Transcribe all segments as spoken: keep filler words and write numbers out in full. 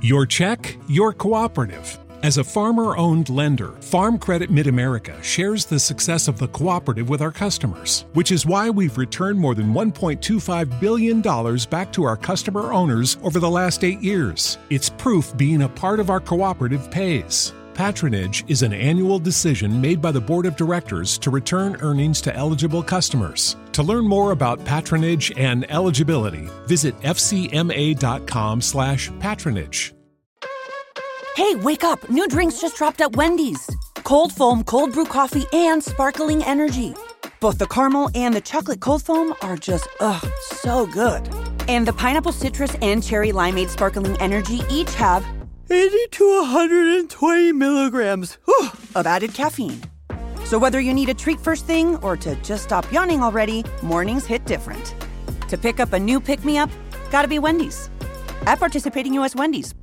Your check, your cooperative. As a farmer-owned lender, Farm Credit Mid-America shares the success of the cooperative with our customers, which is why we've returned more than one point two five billion dollars back to our customer owners over the last eight years. It's proof being a part of our cooperative pays. Patronage is an annual decision made by the Board of Directors to return earnings to eligible customers. To learn more about patronage and eligibility, visit fcma.com slash patronage. Hey, wake up! New drinks just dropped at Wendy's. Cold foam, cold brew coffee, and sparkling energy. Both the caramel and the chocolate cold foam are just, ugh, so good. And the pineapple citrus and cherry limeade sparkling energy each have eighty to one hundred twenty milligrams whew, of added caffeine. So whether you need a treat first thing or to just stop yawning already, mornings hit different. To pick up a new pick-me-up, gotta be Wendy's. At participating U S Wendy's.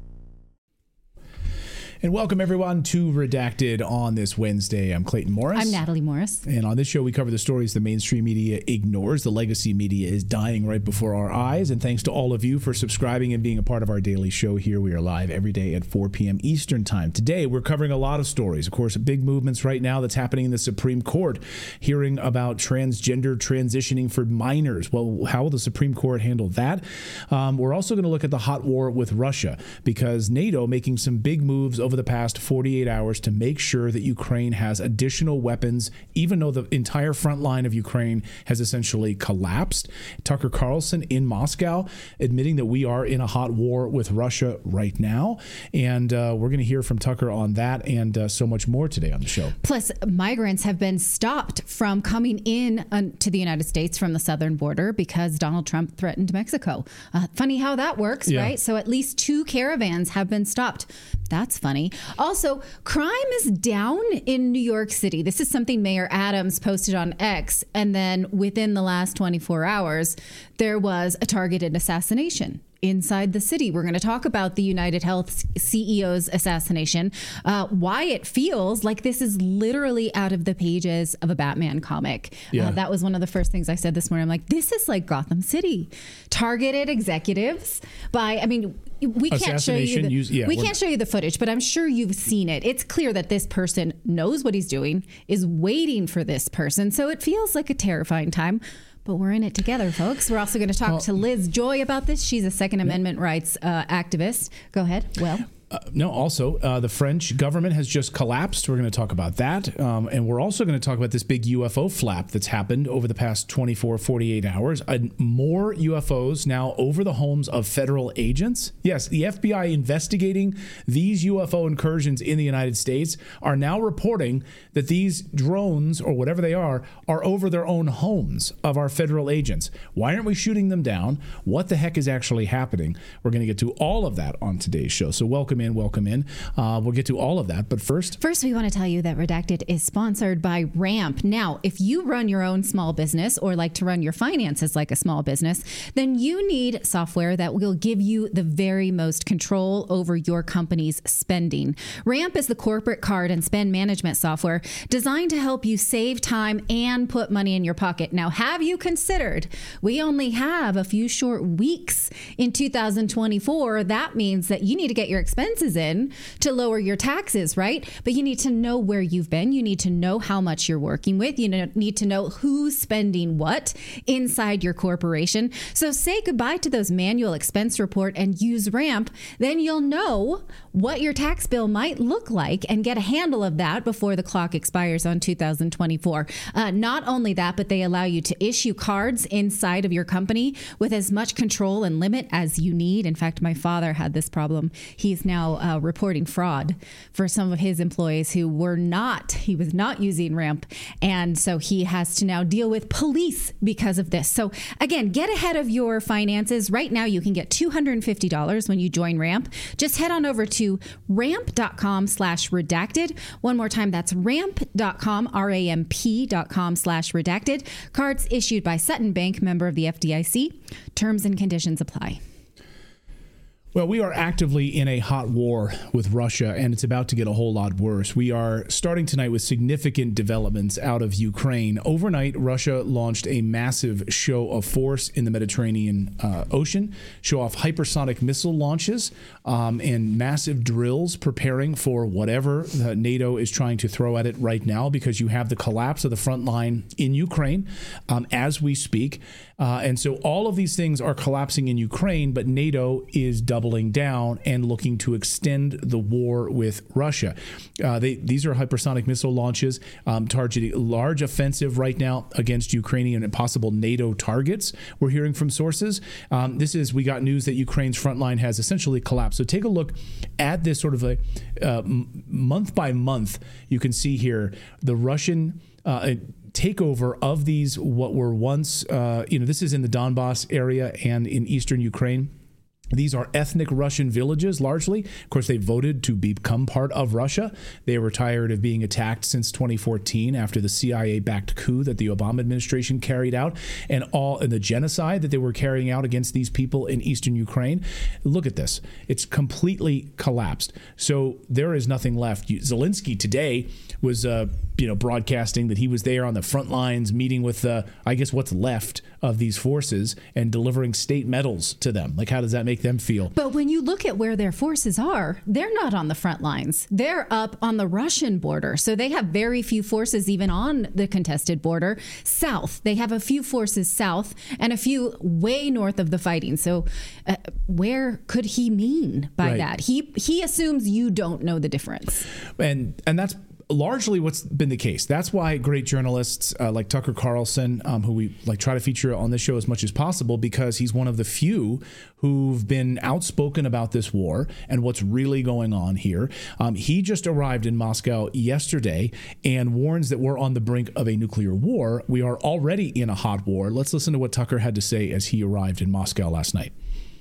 And welcome, everyone, to Redacted on this Wednesday. I'm Clayton Morris. I'm Natalie Morris. And on this show, we cover the stories the mainstream media ignores. The legacy media is dying right before our eyes. And thanks to all of you for subscribing and being a part of our daily show here. We are live every day at four p.m. Eastern Time. Today, we're covering a lot of stories. Of course, big movements right now that's happening in the Supreme Court, hearing about transgender transitioning for minors. Well, how will the Supreme Court handle that? Um, we're also going to look at the hot war with Russia, because NATO making some big moves over the past forty-eight hours to make sure that Ukraine has additional weapons, even though the entire front line of Ukraine has essentially collapsed. Tucker Carlson in Moscow admitting that we are in a hot war with Russia right now. And uh, we're going to hear from Tucker on that and uh, so much more today on the show. Plus, migrants have been stopped from coming in uh, to the United States from the southern border because Donald Trump threatened Mexico. Uh, funny how that works, yeah. Right? So at least two caravans have been stopped. That's funny. Also, crime is down in New York City. This is something Mayor Adams posted on X. And then within the last twenty-four hours, there was a targeted assassination inside the city. We're going to talk about the United Health C E O's assassination, uh, why it feels like this is literally out of the pages of a Batman comic. Yeah. Uh, that was one of the first things I said this morning. I'm like, this is like Gotham City. Targeted executives by, I mean, we can't show you the, use, yeah, we can't show you the footage, but I'm sure you've seen it. It's clear that this person knows what he's doing, is waiting for this person. So it feels like a terrifying time. But we're in it together, folks. We're also going to talk well, to Liz Joy about this. She's a Second Amendment yeah. rights uh, activist. Go ahead. Well. Uh, no, also, uh, the French government has just collapsed. We're going to talk about that. Um, and we're also going to talk about this big U F O flap that's happened over the past twenty-four, forty-eight hours. Uh, more U F Os now over the homes of federal agents. Yes, the F B I investigating these U F O incursions in the United States are now reporting that these drones, or whatever they are, are over their own homes of our federal agents. Why aren't we shooting them down? What the heck is actually happening? We're going to get to all of that on today's show. So welcome in, welcome in. Uh, we'll get to all of that. But first... First, we want to tell you that Redacted is sponsored by Ramp. Now, if you run your own small business or like to run your finances like a small business, then you need software that will give you the very most control over your company's spending. Ramp is the corporate card and spend management software designed to help you save time and put money in your pocket. Now, have you considered we only have a few short weeks in two thousand twenty-four? That means that you need to get your expenses in to lower your taxes, right? But you need to know where you've been. You need to know how much you're working with. You need to know who's spending what inside your corporation. So say goodbye to those manual expense report and use Ramp. Then you'll know what your tax bill might look like and get a handle of that before the clock expires on two thousand twenty-four. Uh, not only that, but they allow you to issue cards inside of your company with as much control and limit as you need. In fact, my father had this problem. He's now uh, reporting fraud for some of his employees who were not, he was not using Ramp. And so he has to now deal with police because of this. So again, get ahead of your finances. Right now, you can get two hundred fifty dollars when you join Ramp. Just head on over to ramp.com slash redacted. One more time, that's ramp.com, R A M P dot com slash redacted. Cards issued by Sutton Bank, member of the F D I C. Terms and conditions apply. Well, we are actively in a hot war with Russia, and it's about to get a whole lot worse. We are starting tonight with significant developments out of Ukraine. Overnight, Russia launched a massive show of force in the Mediterranean uh, Ocean, show off hypersonic missile launches um, and massive drills preparing for whatever the NATO is trying to throw at it right now, because you have the collapse of the front line in Ukraine um, as we speak. Uh, and so all of these things are collapsing in Ukraine, but NATO is doubling down and looking to extend the war with Russia. Uh, they, these are hypersonic missile launches um, targeting a large offensive right now against Ukrainian and possible NATO targets, we're hearing from sources. Um, this is, we got news that Ukraine's front line has essentially collapsed. So take a look at this sort of a uh, month by month. You can see here the Russian uh, takeover of these, what were once, uh, you know, this is in the Donbass area and in eastern Ukraine. These are ethnic Russian villages, largely. Of course, they voted to become part of Russia. They were tired of being attacked since twenty fourteen after the C I A-backed coup that the Obama administration carried out, and all and the genocide that they were carrying out against these people in eastern Ukraine. Look at this. It's completely collapsed. So there is nothing left. Zelensky today was, uh, you know, broadcasting that he was there on the front lines, meeting with, uh, I guess, what's left of these forces and delivering state medals to them. Like, how does that make them feel? But when you look at where their forces are, they're not on the front lines. They're up on the Russian border. So they have very few forces even on the contested border. South, they have a few forces south and a few way north of the fighting. So uh, where could he mean by Right. that? He he assumes you don't know the difference. And and that's largely what's been the case. That's why great journalists uh, like Tucker Carlson, um, who we like try to feature on this show as much as possible, because he's one of the few who've been outspoken about this war and what's really going on here. Um, he just arrived in Moscow yesterday and warns that we're on the brink of a nuclear war. We are already in a hot war. Let's listen to what Tucker had to say as he arrived in Moscow last night.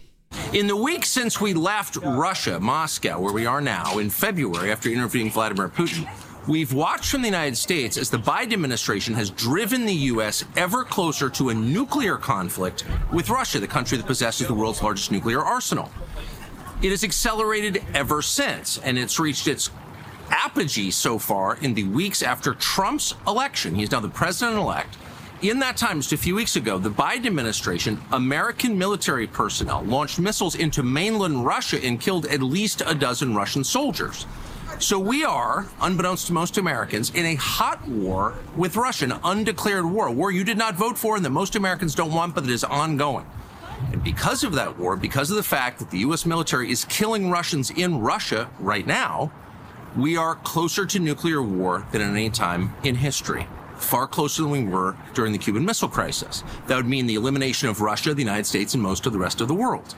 In the week since we left Russia, Moscow, where we are now, in February, after interviewing Vladimir Putin, we've watched from the United States as the Biden administration has driven the U S ever closer to a nuclear conflict with Russia, the country that possesses the world's largest nuclear arsenal. It has accelerated ever since, and it's reached its apogee so far in the weeks after Trump's election. He's now the president-elect. In that time, just a few weeks ago, the Biden administration, American military personnel, launched missiles into mainland Russia and killed at least a dozen Russian soldiers. So we are, unbeknownst to most Americans, in a hot war with Russia, an undeclared war, a war you did not vote for and that most Americans don't want, but that is ongoing. And because of that war, because of the fact that the U S military is killing Russians in Russia right now, we are closer to nuclear war than at any time in history. Far closer than we were during the Cuban Missile Crisis. That would mean the elimination of Russia, the United States, and most of the rest of the world.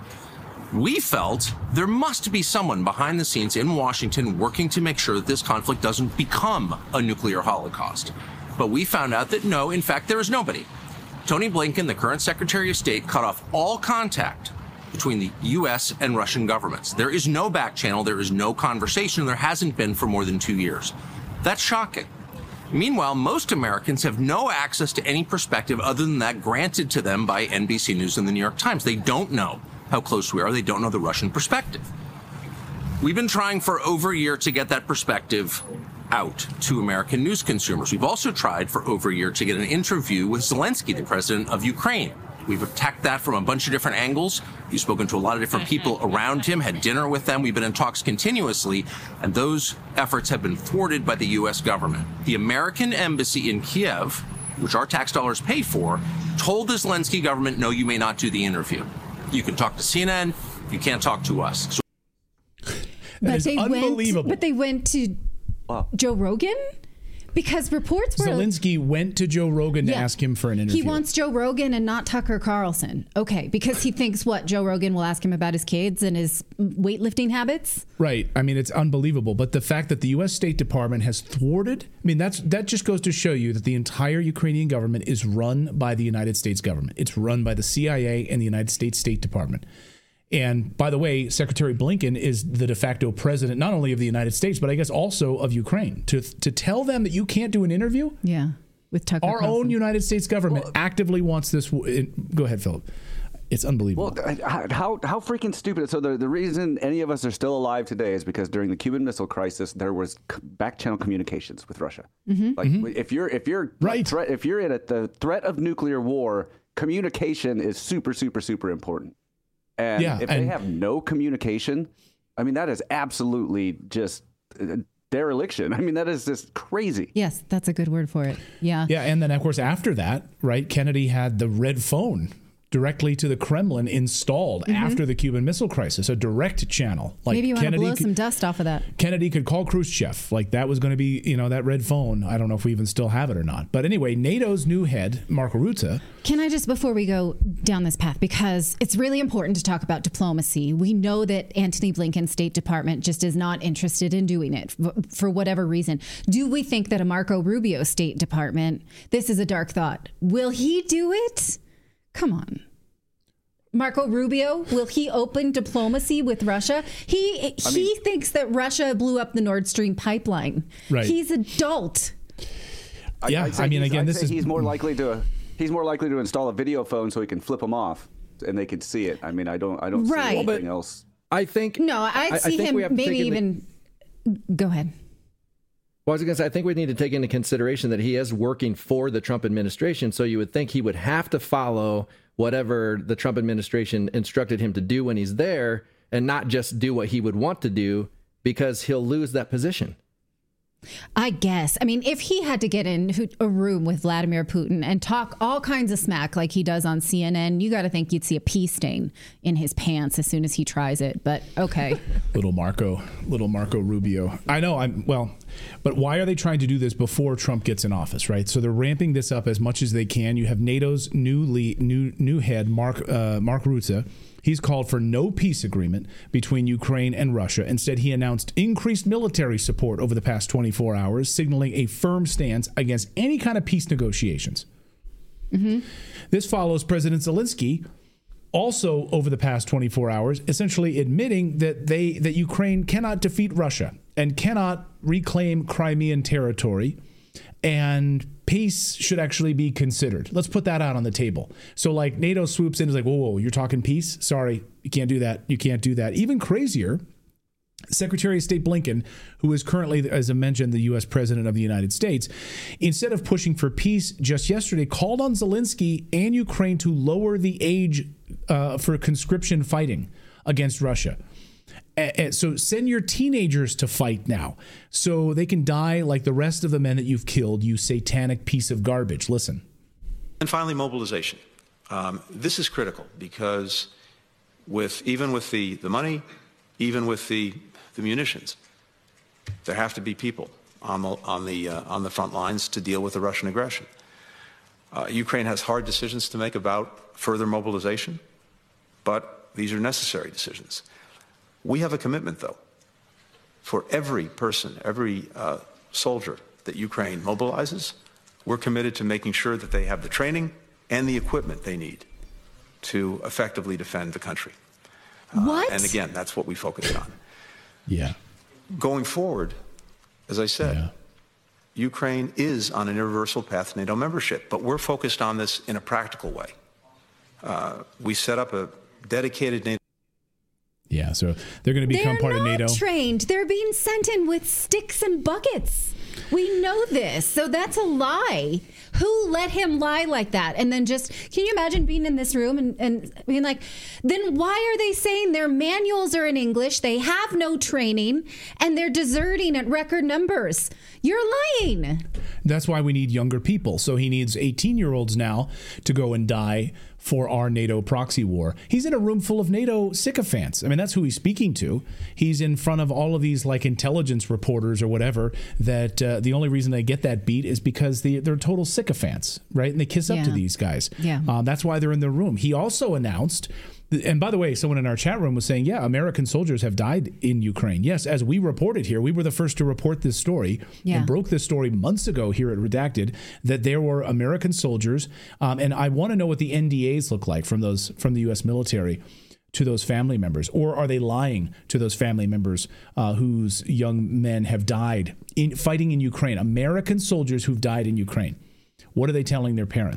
We felt there must be someone behind the scenes in Washington working to make sure that this conflict doesn't become a nuclear holocaust. But we found out that no, in fact, there is nobody. Tony Blinken, the current Secretary of State, cut off all contact between the U S and Russian governments. There is no back channel, there is no conversation, there hasn't been for more than two years. That's shocking. Meanwhile, most Americans have no access to any perspective other than that granted to them by N B C News and the New York Times. They don't know how close we are. They don't know the Russian perspective. We've been trying for over a year to get that perspective out to American news consumers. We've also tried for over a year to get an interview with Zelensky, the president of Ukraine. We've attacked that from a bunch of different angles. We've spoken to a lot of different people around him, had dinner with them. We've been in talks continuously, and those efforts have been thwarted by the U S government. The American embassy in Kiev, which our tax dollars pay for, told the Zelensky government, no, you may not do the interview. You can talk to C N N, you can't talk to us. So- that is they unbelievable. Went, but they went to wow. Joe Rogan? Because reports were... Zelensky went to Joe Rogan yeah, to ask him for an interview. He wants Joe Rogan and not Tucker Carlson. Okay, because he thinks, what, Joe Rogan will ask him about his kids and his weightlifting habits? Right. I mean, it's unbelievable. But the fact that the U S State Department has thwarted... I mean, that's that just goes to show you that the entire Ukrainian government is run by the United States government. It's run by the C I A and the United States State Department. And by the way, Secretary Blinken is the de facto president, not only of the United States, but I guess also of Ukraine. To to tell them that you can't do an interview? Yeah, with Tucker Our Carlson. own United States government well, actively wants this. Go ahead, Philip. It's unbelievable. Well, how how freaking stupid. So the, the reason any of us are still alive today is because during the Cuban Missile Crisis, there was back channel communications with Russia. Mm-hmm. Like mm-hmm. if you're if you're right. threat, if you're in a, the threat of nuclear war, communication is super super super important. And yeah, if and they have no communication, I mean that is absolutely just dereliction. I mean that is just crazy. Yes, that's a good word for it. Yeah. Yeah, and then of course after that, right? Kennedy had the red phone directly to the Kremlin installed mm-hmm. after the Cuban Missile Crisis, a direct channel. Like maybe you want Kennedy to blow could, some dust off of that. Kennedy could call Khrushchev. Like that was going to be, you know, that red phone. I don't know if we even still have it or not. But anyway, NATO's new head, Marco Rutte. Can I just, before we go down this path, because it's really important to talk about diplomacy. We know that Antony Blinken's State Department just is not interested in doing it for whatever reason. Do we think that a Marco Rubio State Department, this is a dark thought, will he do it? Come on. Marco Rubio, will he open diplomacy with Russia? He I he mean, thinks that Russia blew up the Nord Stream pipeline. Right. He's adult. Yeah, I, I mean, again, I'd this say is he's more likely to he's more likely to install a video phone so he can flip them off and they can see it. I mean, I don't I don't right. see anything well, else. I think no, I'd I, see I him maybe even. The, go ahead. Well, I was going to say, I think we need to take into consideration that he is working for the Trump administration, so you would think he would have to follow whatever the Trump administration instructed him to do when he's there and not just do what he would want to do because he'll lose that position. I guess. I mean, if he had to get in a room with Vladimir Putin and talk all kinds of smack like he does on C N N, you got to think you'd see a pee stain in his pants as soon as he tries it. But okay. little Marco, little Marco Rubio. I know. I'm well, but why are they trying to do this before Trump gets in office, right? So they're ramping this up as much as they can. You have NATO's new lead, new new head, Mark uh, Mark Rutte. He's called for no peace agreement between Ukraine and Russia. Instead, he announced increased military support over the past twenty-four hours, signaling a firm stance against any kind of peace negotiations. Mm-hmm. This follows President Zelensky, also over the past twenty-four hours, essentially admitting that they that Ukraine cannot defeat Russia and cannot reclaim Crimean territory, and peace should actually be considered. Let's put that out on the table. So like NATO swoops in and is like, whoa, whoa, you're talking peace? Sorry, you can't do that. You can't do that. Even crazier, Secretary of State Blinken, who is currently, as I mentioned, the U S president of the United States, instead of pushing for peace just yesterday, called on Zelensky and Ukraine to lower the age uh, for conscription fighting against Russia. And so send your teenagers to fight now so they can die like the rest of the men that you've killed, you satanic piece of garbage. Listen. And finally, mobilization. Um, this is critical because with even with the, the money, even with the, the munitions, there have to be people on the, on the, uh, on the front lines to deal with the Russian aggression. Uh, Ukraine has hard decisions to make about further mobilization, but these are necessary decisions. We have a commitment, though, for every person, every uh, soldier that Ukraine mobilizes. We're committed to making sure that they have the training and the equipment they need to effectively defend the country. Uh, what? And again, that's what we focus on. Yeah. Going forward, as I said, yeah. Ukraine is on an irreversible path to NATO membership, but we're focused on this in a practical way. Uh, we set up a dedicated NATO. Yeah, so they're going to become they're part of NATO. They're not trained. They're being sent in with sticks and buckets. We know this. So that's a lie. Who let him lie like that? And then just, can you imagine being in this room and, and being like, then why are they saying their manuals are in English, they have no training, and they're deserting at record numbers? You're lying. That's why we need younger people. So he needs eighteen-year-olds now to go and die for our NATO proxy war. He's in a room full of NATO sycophants. I mean, that's who he's speaking to. He's in front of all of these like intelligence reporters or whatever that uh, the only reason they get that beat is because they, they're total sycophants, right? And they kiss up yeah. to these guys. Yeah. Um, that's why they're in the room. He also announced, and by the way, someone in our chat room was saying, yeah, American soldiers have died in Ukraine. Yes, as we reported here, we were the first to report this story yeah. and broke this story months ago here at Redacted, that there were American soldiers. Um, and I want to know what the N D As look like from those from the U S military to those family members. Or are they lying to those family members uh, whose young men have died in fighting in Ukraine? American soldiers who've died in Ukraine. What are they telling their parents?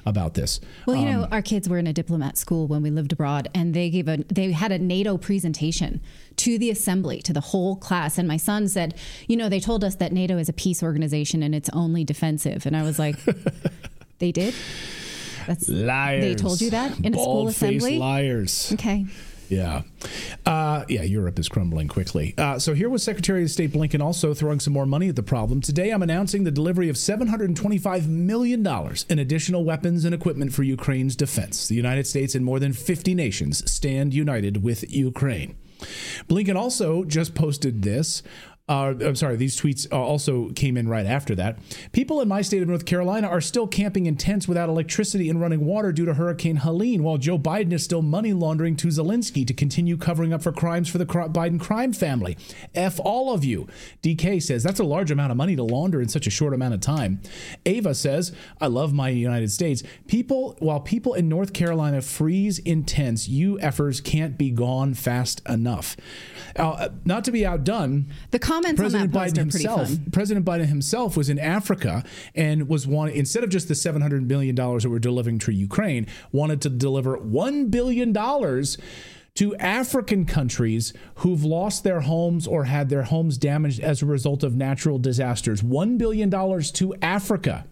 about this. Well, you Um, know, our kids were in a diplomat school when we lived abroad, and they gave a they had a NATO presentation to the assembly, to the whole class. And my son said, you know, they told us that NATO is a peace organization and it's only defensive. And I was like, they did? That's, liars. They told you that in a school assembly? Liars. Okay. Yeah. Uh, yeah, Europe is crumbling quickly. Uh, so here was Secretary of State Blinken also throwing some more money at the problem. Today, I'm announcing the delivery of seven hundred twenty-five million dollars in additional weapons and equipment for Ukraine's defense. The United States and more than fifty nations stand united with Ukraine. Blinken also just posted this. Uh, I'm sorry, these tweets also came in right after that. People in my state of North Carolina are still camping in tents without electricity and running water due to Hurricane Helene, while Joe Biden is still money laundering to Zelensky to continue covering up for crimes for the Biden crime family. F all of you. D K says that's a large amount of money to launder in such a short amount of time. Ava says, I love my United States. People, while people in North Carolina freeze in tents, you effers can't be gone fast enough. Uh, not to be outdone, the comments President on that post Biden are pretty himself, fun. President Biden himself was in Africa and was wanting, instead of just the seven hundred billion dollars that we're delivering to Ukraine, wanted to deliver one billion dollars to African countries who've lost their homes or had their homes damaged as a result of natural disasters. one billion dollars to Africa.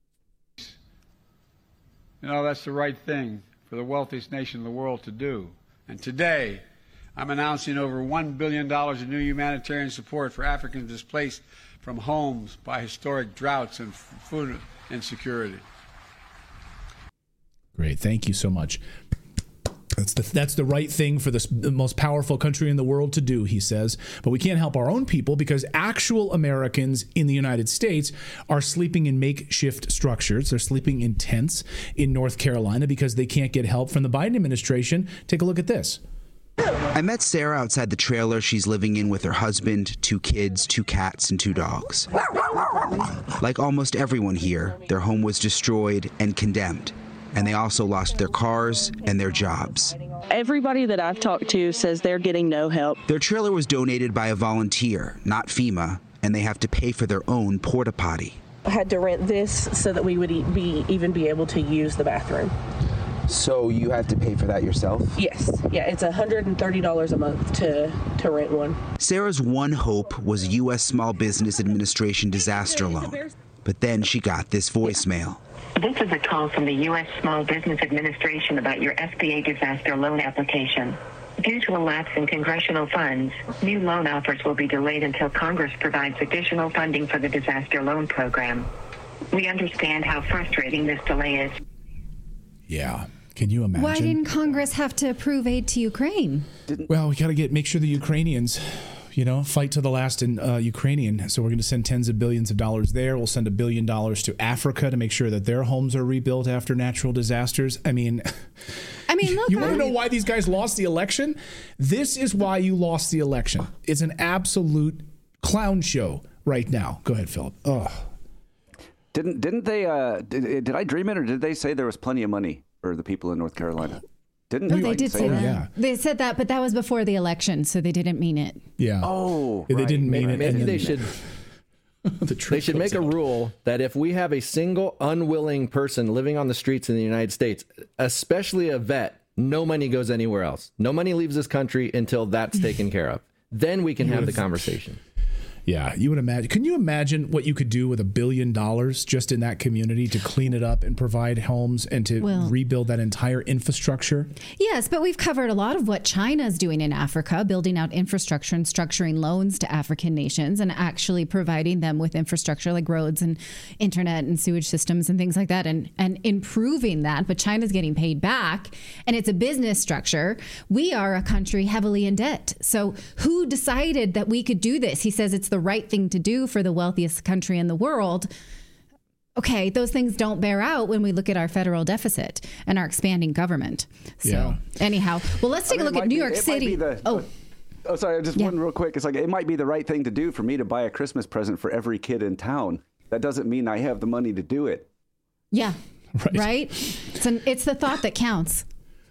You know, that's the right thing for the wealthiest nation in the world to do. And today, I'm announcing over one billion dollars in new humanitarian support for Africans displaced from homes by historic droughts and food insecurity. Great. Thank you so much. That's the, that's the right thing for this, the most powerful country in the world to do, he says. But we can't help our own people because actual Americans in the United States are sleeping in makeshift structures. They're sleeping in tents in North Carolina because they can't get help from the Biden administration. Take a look at this. I met Sarah outside the trailer she's living in with her husband, two kids, two cats, and two dogs. Like almost everyone here, their home was destroyed and condemned, and they also lost their cars and their jobs. Everybody that I've talked to says they're getting no help. Their trailer was donated by a volunteer, not FEMA, and they have to pay for their own porta potty. I had to rent this so that we would be even be able to use the bathroom. So you have to pay for that yourself? Yes. Yeah, it's one hundred thirty dollars a month to, to rent one. Sarah's one hope was U S Small Business Administration disaster loan. But then she got this voicemail. This is a call from the U S Small Business Administration about your S B A disaster loan application. Due to a lapse in congressional funds, new loan offers will be delayed until Congress provides additional funding for the disaster loan program. We understand how frustrating this delay is. Yeah. Can you imagine? Why didn't Congress have to approve aid to Ukraine? Well, we got to get make sure the Ukrainians, you know, fight to the last in uh, Ukrainian. So we're going to send tens of billions of dollars there. We'll send a billion dollars to Africa to make sure that their homes are rebuilt after natural disasters. I mean, I mean, look, you want to I, know why these guys lost the election? This is why you lost the election. It's an absolute clown show right now. Go ahead, Philip. Oh. Didn't didn't they? Uh, did, did I dream it, or did they say there was plenty of money for the people in North Carolina? Didn't no, they, they like, did say, say that? that? Yeah. They said that, but that was before the election, so they didn't mean it. Yeah. Oh, they right. didn't mean maybe, it. Maybe and they then, should. the they should make out. a rule that if we have a single unwilling person living on the streets in the United States, especially a vet, no money goes anywhere else. No money leaves this country until that's taken care of. Then we can have the conversation. Yeah, you would imagine. Can you imagine what you could do with a billion dollars just in that community to clean it up and provide homes and to well, rebuild that entire infrastructure? Yes, but we've covered a lot of what China's doing in Africa, building out infrastructure and structuring loans to African nations and actually providing them with infrastructure like roads and internet and sewage systems and things like that and, and improving that. But China's getting paid back and it's a business structure. We are a country heavily in debt. So who decided that we could do this? He says it's the right thing to do for the wealthiest country in the world. Okay, those things don't bear out when we look at our federal deficit and our expanding government. So yeah. anyhow, well, let's take I mean, a look at New be, York City. The, oh, oh, sorry, just yeah. one real quick. It's like it might be the right thing to do for me to buy a Christmas present for every kid in town. That doesn't mean I have the money to do it. Yeah, right. right? It's, an, it's the thought that counts.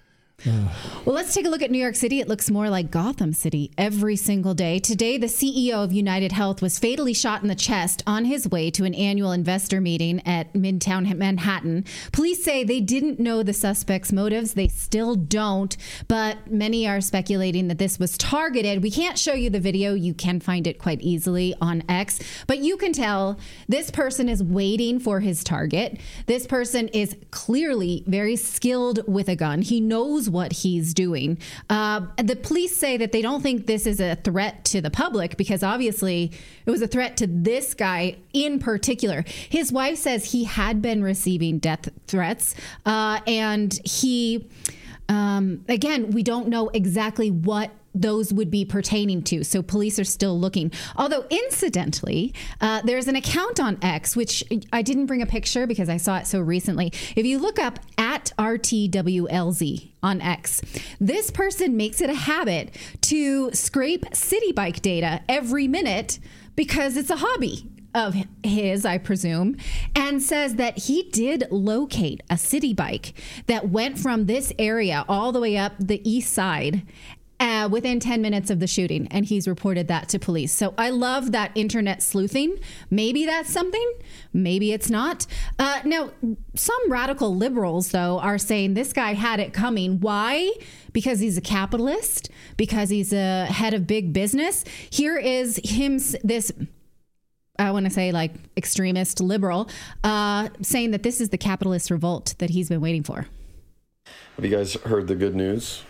Well, let's take a look at New York City. It looks more like Gotham City every single day. Today, the C E O of United Health was fatally shot in the chest on his way to an annual investor meeting at Midtown Manhattan. Police say they didn't know the suspect's motives. They still don't, but many are speculating that this was targeted. We can't show you the video. You can find it quite easily on X, but you can tell this person is waiting for his target. This person is clearly very skilled with a gun. He knows what he's doing. Uh, the police say that they don't think this is a threat to the public because obviously it was a threat to this guy in particular. His wife says he had been receiving death threats uh, and he, um, again, we don't know exactly what those would be pertaining to. So police are still looking. Although incidentally, uh, there's an account on X, which I didn't bring a picture because I saw it so recently. If you look up at R T W L Z on X, this person makes it a habit to scrape city bike data every minute because it's a hobby of his, I presume, and says that he did locate a city bike that went from this area all the way up the east side Uh, within ten minutes of the shooting, and he's reported that to police. So I love that internet sleuthing. Maybe that's something, maybe it's not. Uh, now, some radical liberals, though, are saying this guy had it coming. Why? Because he's a capitalist, because he's a head of big business. Here is him, this, I want to say like extremist liberal, uh, saying that this is the capitalist revolt that he's been waiting for. Have you guys heard the good news?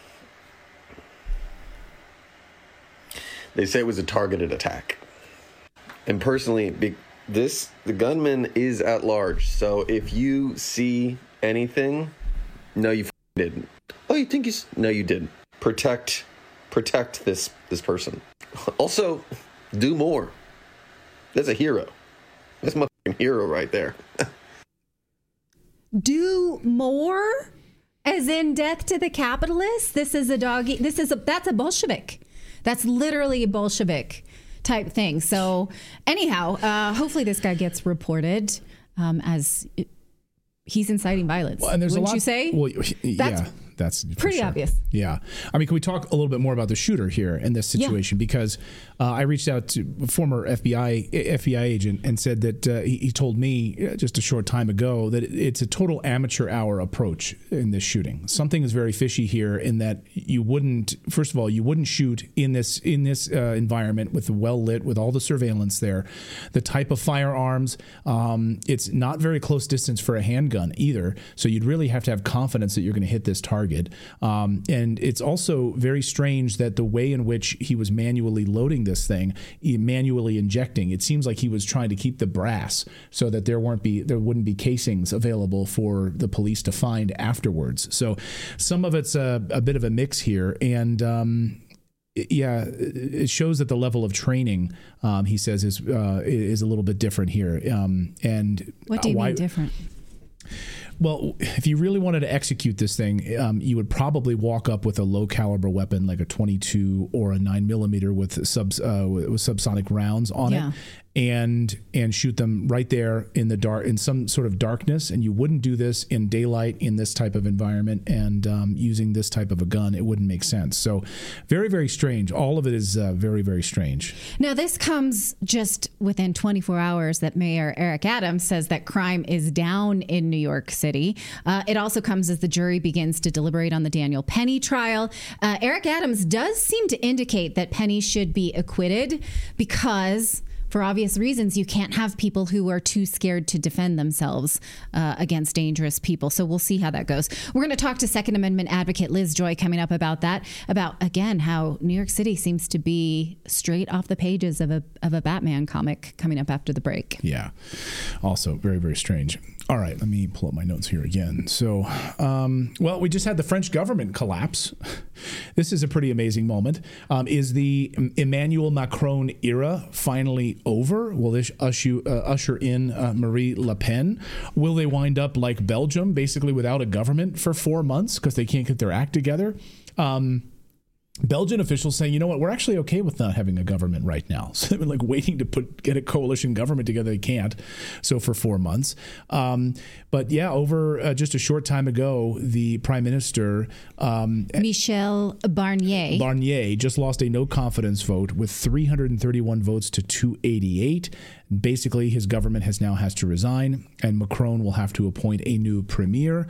They say it was a targeted attack. And personally, be, this the gunman is at large. So if you see anything, no, you didn't. Oh, you think he's... No, you didn't. Protect, protect this this person. Also, do more. That's a hero. That's my hero right there. Do more? As in death to the capitalists? This is a doggy... This is a... That's a Bolshevik. That's literally a Bolshevik type thing. So anyhow, uh, hopefully this guy gets reported um, as it, he's inciting violence. Well, and there's Wouldn't a lot, you say? Well, yeah, that's, that's pretty sure. obvious. Yeah. I mean, can we talk a little bit more about the shooter here in this situation? Yeah. Because uh, I reached out to a former F B I F B I agent and said that uh, he, he told me just a short time ago that it's a total amateur hour approach in this shooting. Something is very fishy here in that you wouldn't, first of all, you wouldn't shoot in this in this uh, environment with the well lit, with all the surveillance there. The type of firearms, um, it's not very close distance for a handgun either. So you'd really have to have confidence that you're going to hit this target. Um, and it's also very strange that the way in which he was manually loading this thing, manually injecting, it seems like he was trying to keep the brass so that there weren't be there wouldn't be casings available for the police to find afterwards. So some of it's a, a bit of a mix here, and um, yeah, it shows that the level of training, um, he says, is uh, is a little bit different here. Um, and what do you uh, why, mean different? Well, if you really wanted to execute this thing, um, you would probably walk up with a low caliber weapon like a twenty-two or a nine millimeter with subs uh, with subsonic rounds on yeah. it, and and shoot them right there in the dark, in some sort of darkness. And you wouldn't do this in daylight in this type of environment, and um, using this type of a gun, it wouldn't make sense. So very, very strange. All of it is uh, very, very strange. Now, this comes just within twenty-four hours that Mayor Eric Adams says that crime is down in New York City. Uh, it also comes as the jury begins to deliberate on the Daniel Penny trial. Uh, Eric Adams does seem to indicate that Penny should be acquitted because, for obvious reasons, you can't have people who are too scared to defend themselves uh, against dangerous people. So we'll see how that goes. We're going to talk to Second Amendment advocate Liz Joy coming up about that, about, again, how New York City seems to be straight off the pages of a of a Batman comic coming up after the break. Yeah. Also very, very strange. All right, let me pull up my notes here again. So, um, well, we just had the French government collapse. This is a pretty amazing moment. Um, is the Emmanuel Macron era finally over? Will this usher, uh, usher in uh, Marie Le Pen? Will they wind up like Belgium, basically without a government for four months because they can't get their act together? Um Belgian officials saying, you know what, we're actually okay with not having a government right now. So they've been like waiting to put get a coalition government together. They can't. So for four months. Um, but yeah, over uh, just a short time ago, the prime minister, um, Michel Barnier, Barnier just lost a no confidence vote with three hundred thirty-one votes to two eighty-eight. Basically, his government has now has to resign, and Macron will have to appoint a new premier.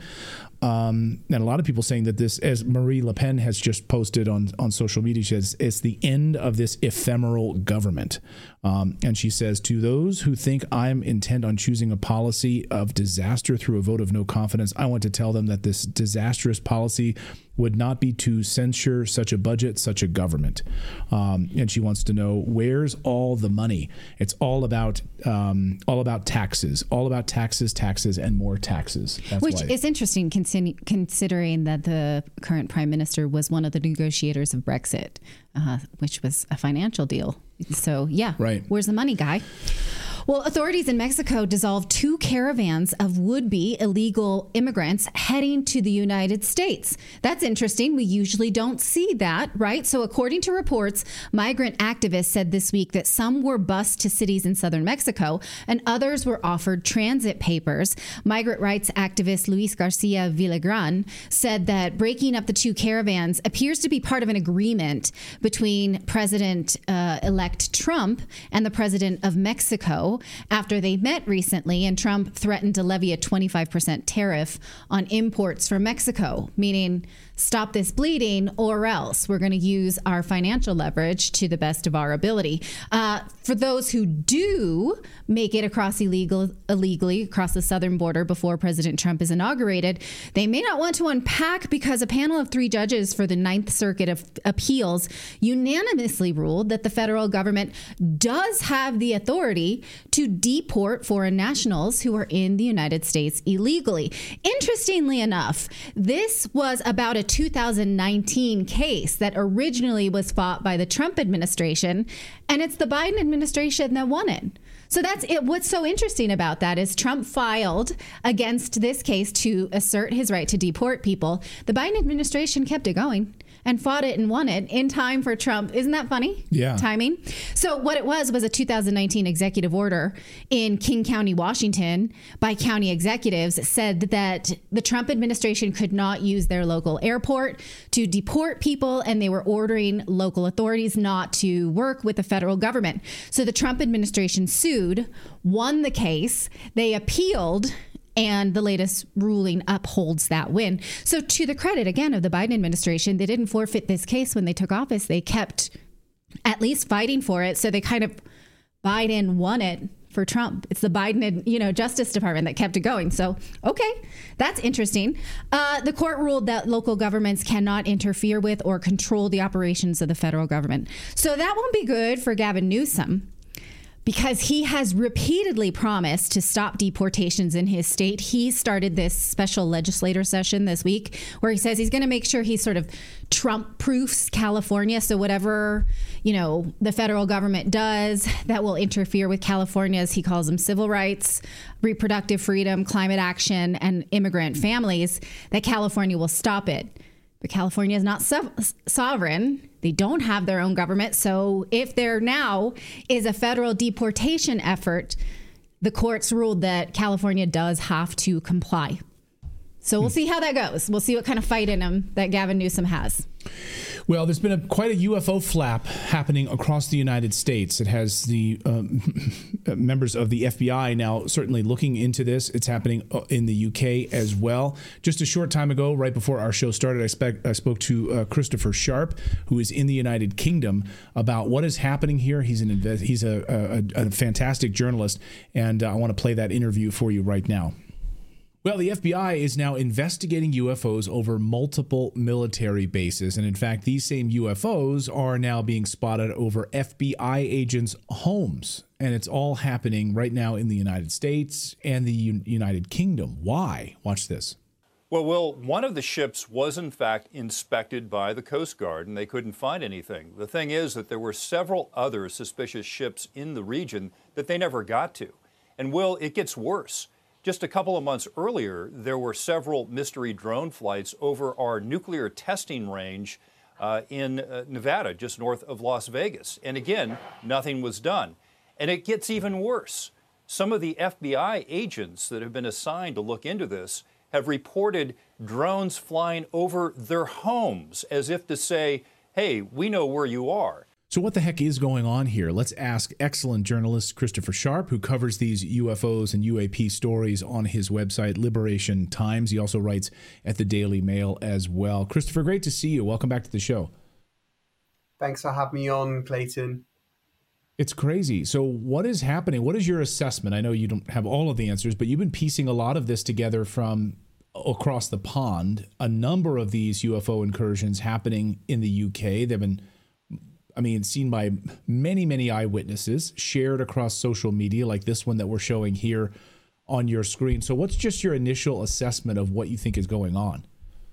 Um, and a lot of people saying that this, as Marie Le Pen has just posted on, on social media, she says it's the end of this ephemeral government. Um, and she says, to those who think I'm intent on choosing a policy of disaster through a vote of no confidence, I want to tell them that this disastrous policy would not be to censure such a budget, such a government. Um, and she wants to know, where's all the money? It's all about um, all about taxes, all about taxes, taxes, and more taxes. That's Which why. is interesting consi- considering that the current prime minister was one of the negotiators of Brexit, uh, which was a financial deal. So, yeah, right. Where's the money, guy? Well, authorities in Mexico dissolved two caravans of would-be illegal immigrants heading to the United States. That's interesting. We usually don't see that, right? So according to reports, migrant activists said this week that some were bused to cities in southern Mexico and others were offered transit papers. Migrant rights activist Luis Garcia Villagran said that breaking up the two caravans appears to be part of an agreement between President-elect Trump and the president of Mexico after they met recently, and Trump threatened to levy a twenty-five percent tariff on imports from Mexico, meaning stop this bleeding or else we're going to use our financial leverage to the best of our ability. Uh, for those who do make it across illegal, illegally across the southern border before President Trump is inaugurated, they may not want to unpack because a panel of three judges for the Ninth Circuit of Appeals unanimously ruled that the federal government does have the authority to deport foreign nationals who are in the United States illegally. Interestingly enough, this was about a two thousand nineteen case that originally was fought by the Trump administration, and it's the Biden administration that won it. So that's it. What's so interesting about that is Trump filed against this case to assert his right to deport people. The Biden administration kept it going and fought it and won it in time for Trump. Isn't that funny? Yeah. Timing. So what it was was a two thousand nineteen executive order in King County, Washington, by county executives said that the Trump administration could not use their local airport to deport people, and they were ordering local authorities not to work with the federal government. So the Trump administration sued, won the case, they appealed, and the latest ruling upholds that win. So to the credit, again, of the Biden administration, they didn't forfeit this case when they took office. They kept at least fighting for it. So they kind of, Biden won it for Trump. It's the Biden, you know, Justice Department that kept it going. So, okay, that's interesting. Uh, the court ruled that local governments cannot interfere with or control the operations of the federal government. So that won't be good for Gavin Newsom, because he has repeatedly promised to stop deportations in his state. He started this special legislator session this week where he says he's going to make sure he sort of Trump-proofs California. So whatever, you know, the federal government does that will interfere with California's, he calls them civil rights, reproductive freedom, climate action, and immigrant families, that California will stop it. But California is not so- sovereign. They don't have their own government. So if there now is a federal deportation effort, the courts ruled that California does have to comply. So we'll see how that goes. We'll see what kind of fight in him that Gavin Newsom has. Well, there's been a, quite a U F O flap happening across the United States. It has the um, members of the F B I now certainly looking into this. It's happening in the U K as well. Just a short time ago, right before our show started, I, spe- I spoke to uh, Christopher Sharp, who is in the United Kingdom, about what is happening here. He's an inve- he's a, a, a fantastic journalist, and uh, I want to play that interview for you right now. Well, the F B I is now investigating U F Os over multiple military bases. And in fact, these same U F Os are now being spotted over F B I agents' homes. And it's all happening right now in the United States and the U- United Kingdom. Why? Watch this. Well, Will, one of the ships was in fact inspected by the Coast Guard, and they couldn't find anything. The thing is that there were several other suspicious ships in the region that they never got to. And Will, it gets worse. Just a couple of months earlier, there were several mystery drone flights over our nuclear testing range uh, in uh, Nevada, just north of Las Vegas. And again, nothing was done. And it gets even worse. Some of the F B I agents that have been assigned to look into this have reported drones flying over their homes as if to say, hey, we know where you are. So what the heck is going on here? Let's ask excellent journalist Christopher Sharp, who covers these U F Os and U A P stories on his website, Liberation Times. He also writes at the Daily Mail as well. Christopher, great to see you. Welcome back to the show. Thanks for having me on, Clayton. It's crazy. So what is happening? What is your assessment? I know you don't have all of the answers, but you've been piecing a lot of this together from across the pond. A number of these U F O incursions happening in the U K. They've been, I mean, seen by many, many eyewitnesses, shared across social media like this one that we're showing here on your screen. So what's just your initial assessment of what you think is going on?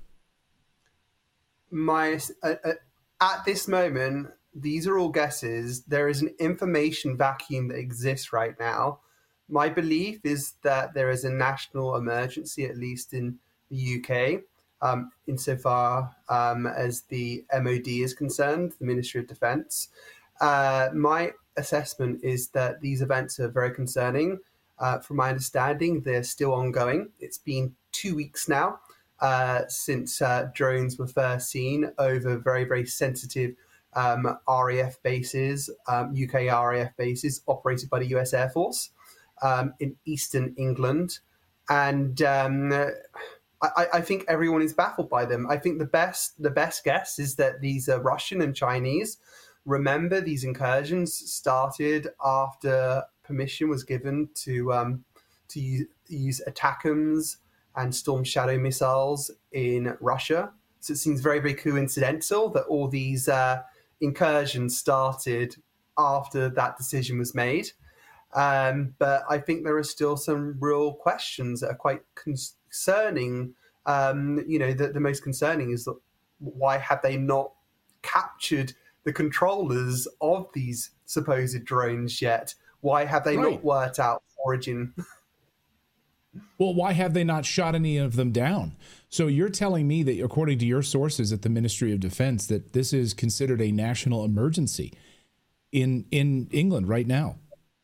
My uh, uh, at this moment, these are all guesses. There is an information vacuum that exists right now. My belief is that there is a national emergency, at least in the U K, um, insofar um, as the M O D is concerned, the Ministry of Defence. Uh, my assessment is that these events are very concerning. Uh, from my understanding, they're still ongoing. It's been two weeks now uh, since uh, drones were first seen over very, very sensitive um, R A F bases, um, U K R A F bases operated by the U S Air Force um, in eastern England. And um, I, I think everyone is baffled by them. I think the best the best guess is that these are Russian and Chinese. Remember, these incursions started after permission was given to um, to use, use ATACMS and Storm Shadow missiles in Russia. So it seems very, very coincidental that all these uh, incursions started after that decision was made. Um, but I think there are still some real questions that are quite concerning. Um, you know, the, the most concerning is that why have they not captured the controllers of these supposed drones yet? Why have they right. not worked out origin? Well, why have they not shot any of them down? So you're telling me that, according to your sources at the Ministry of Defense, that this is considered a national emergency in in England right now?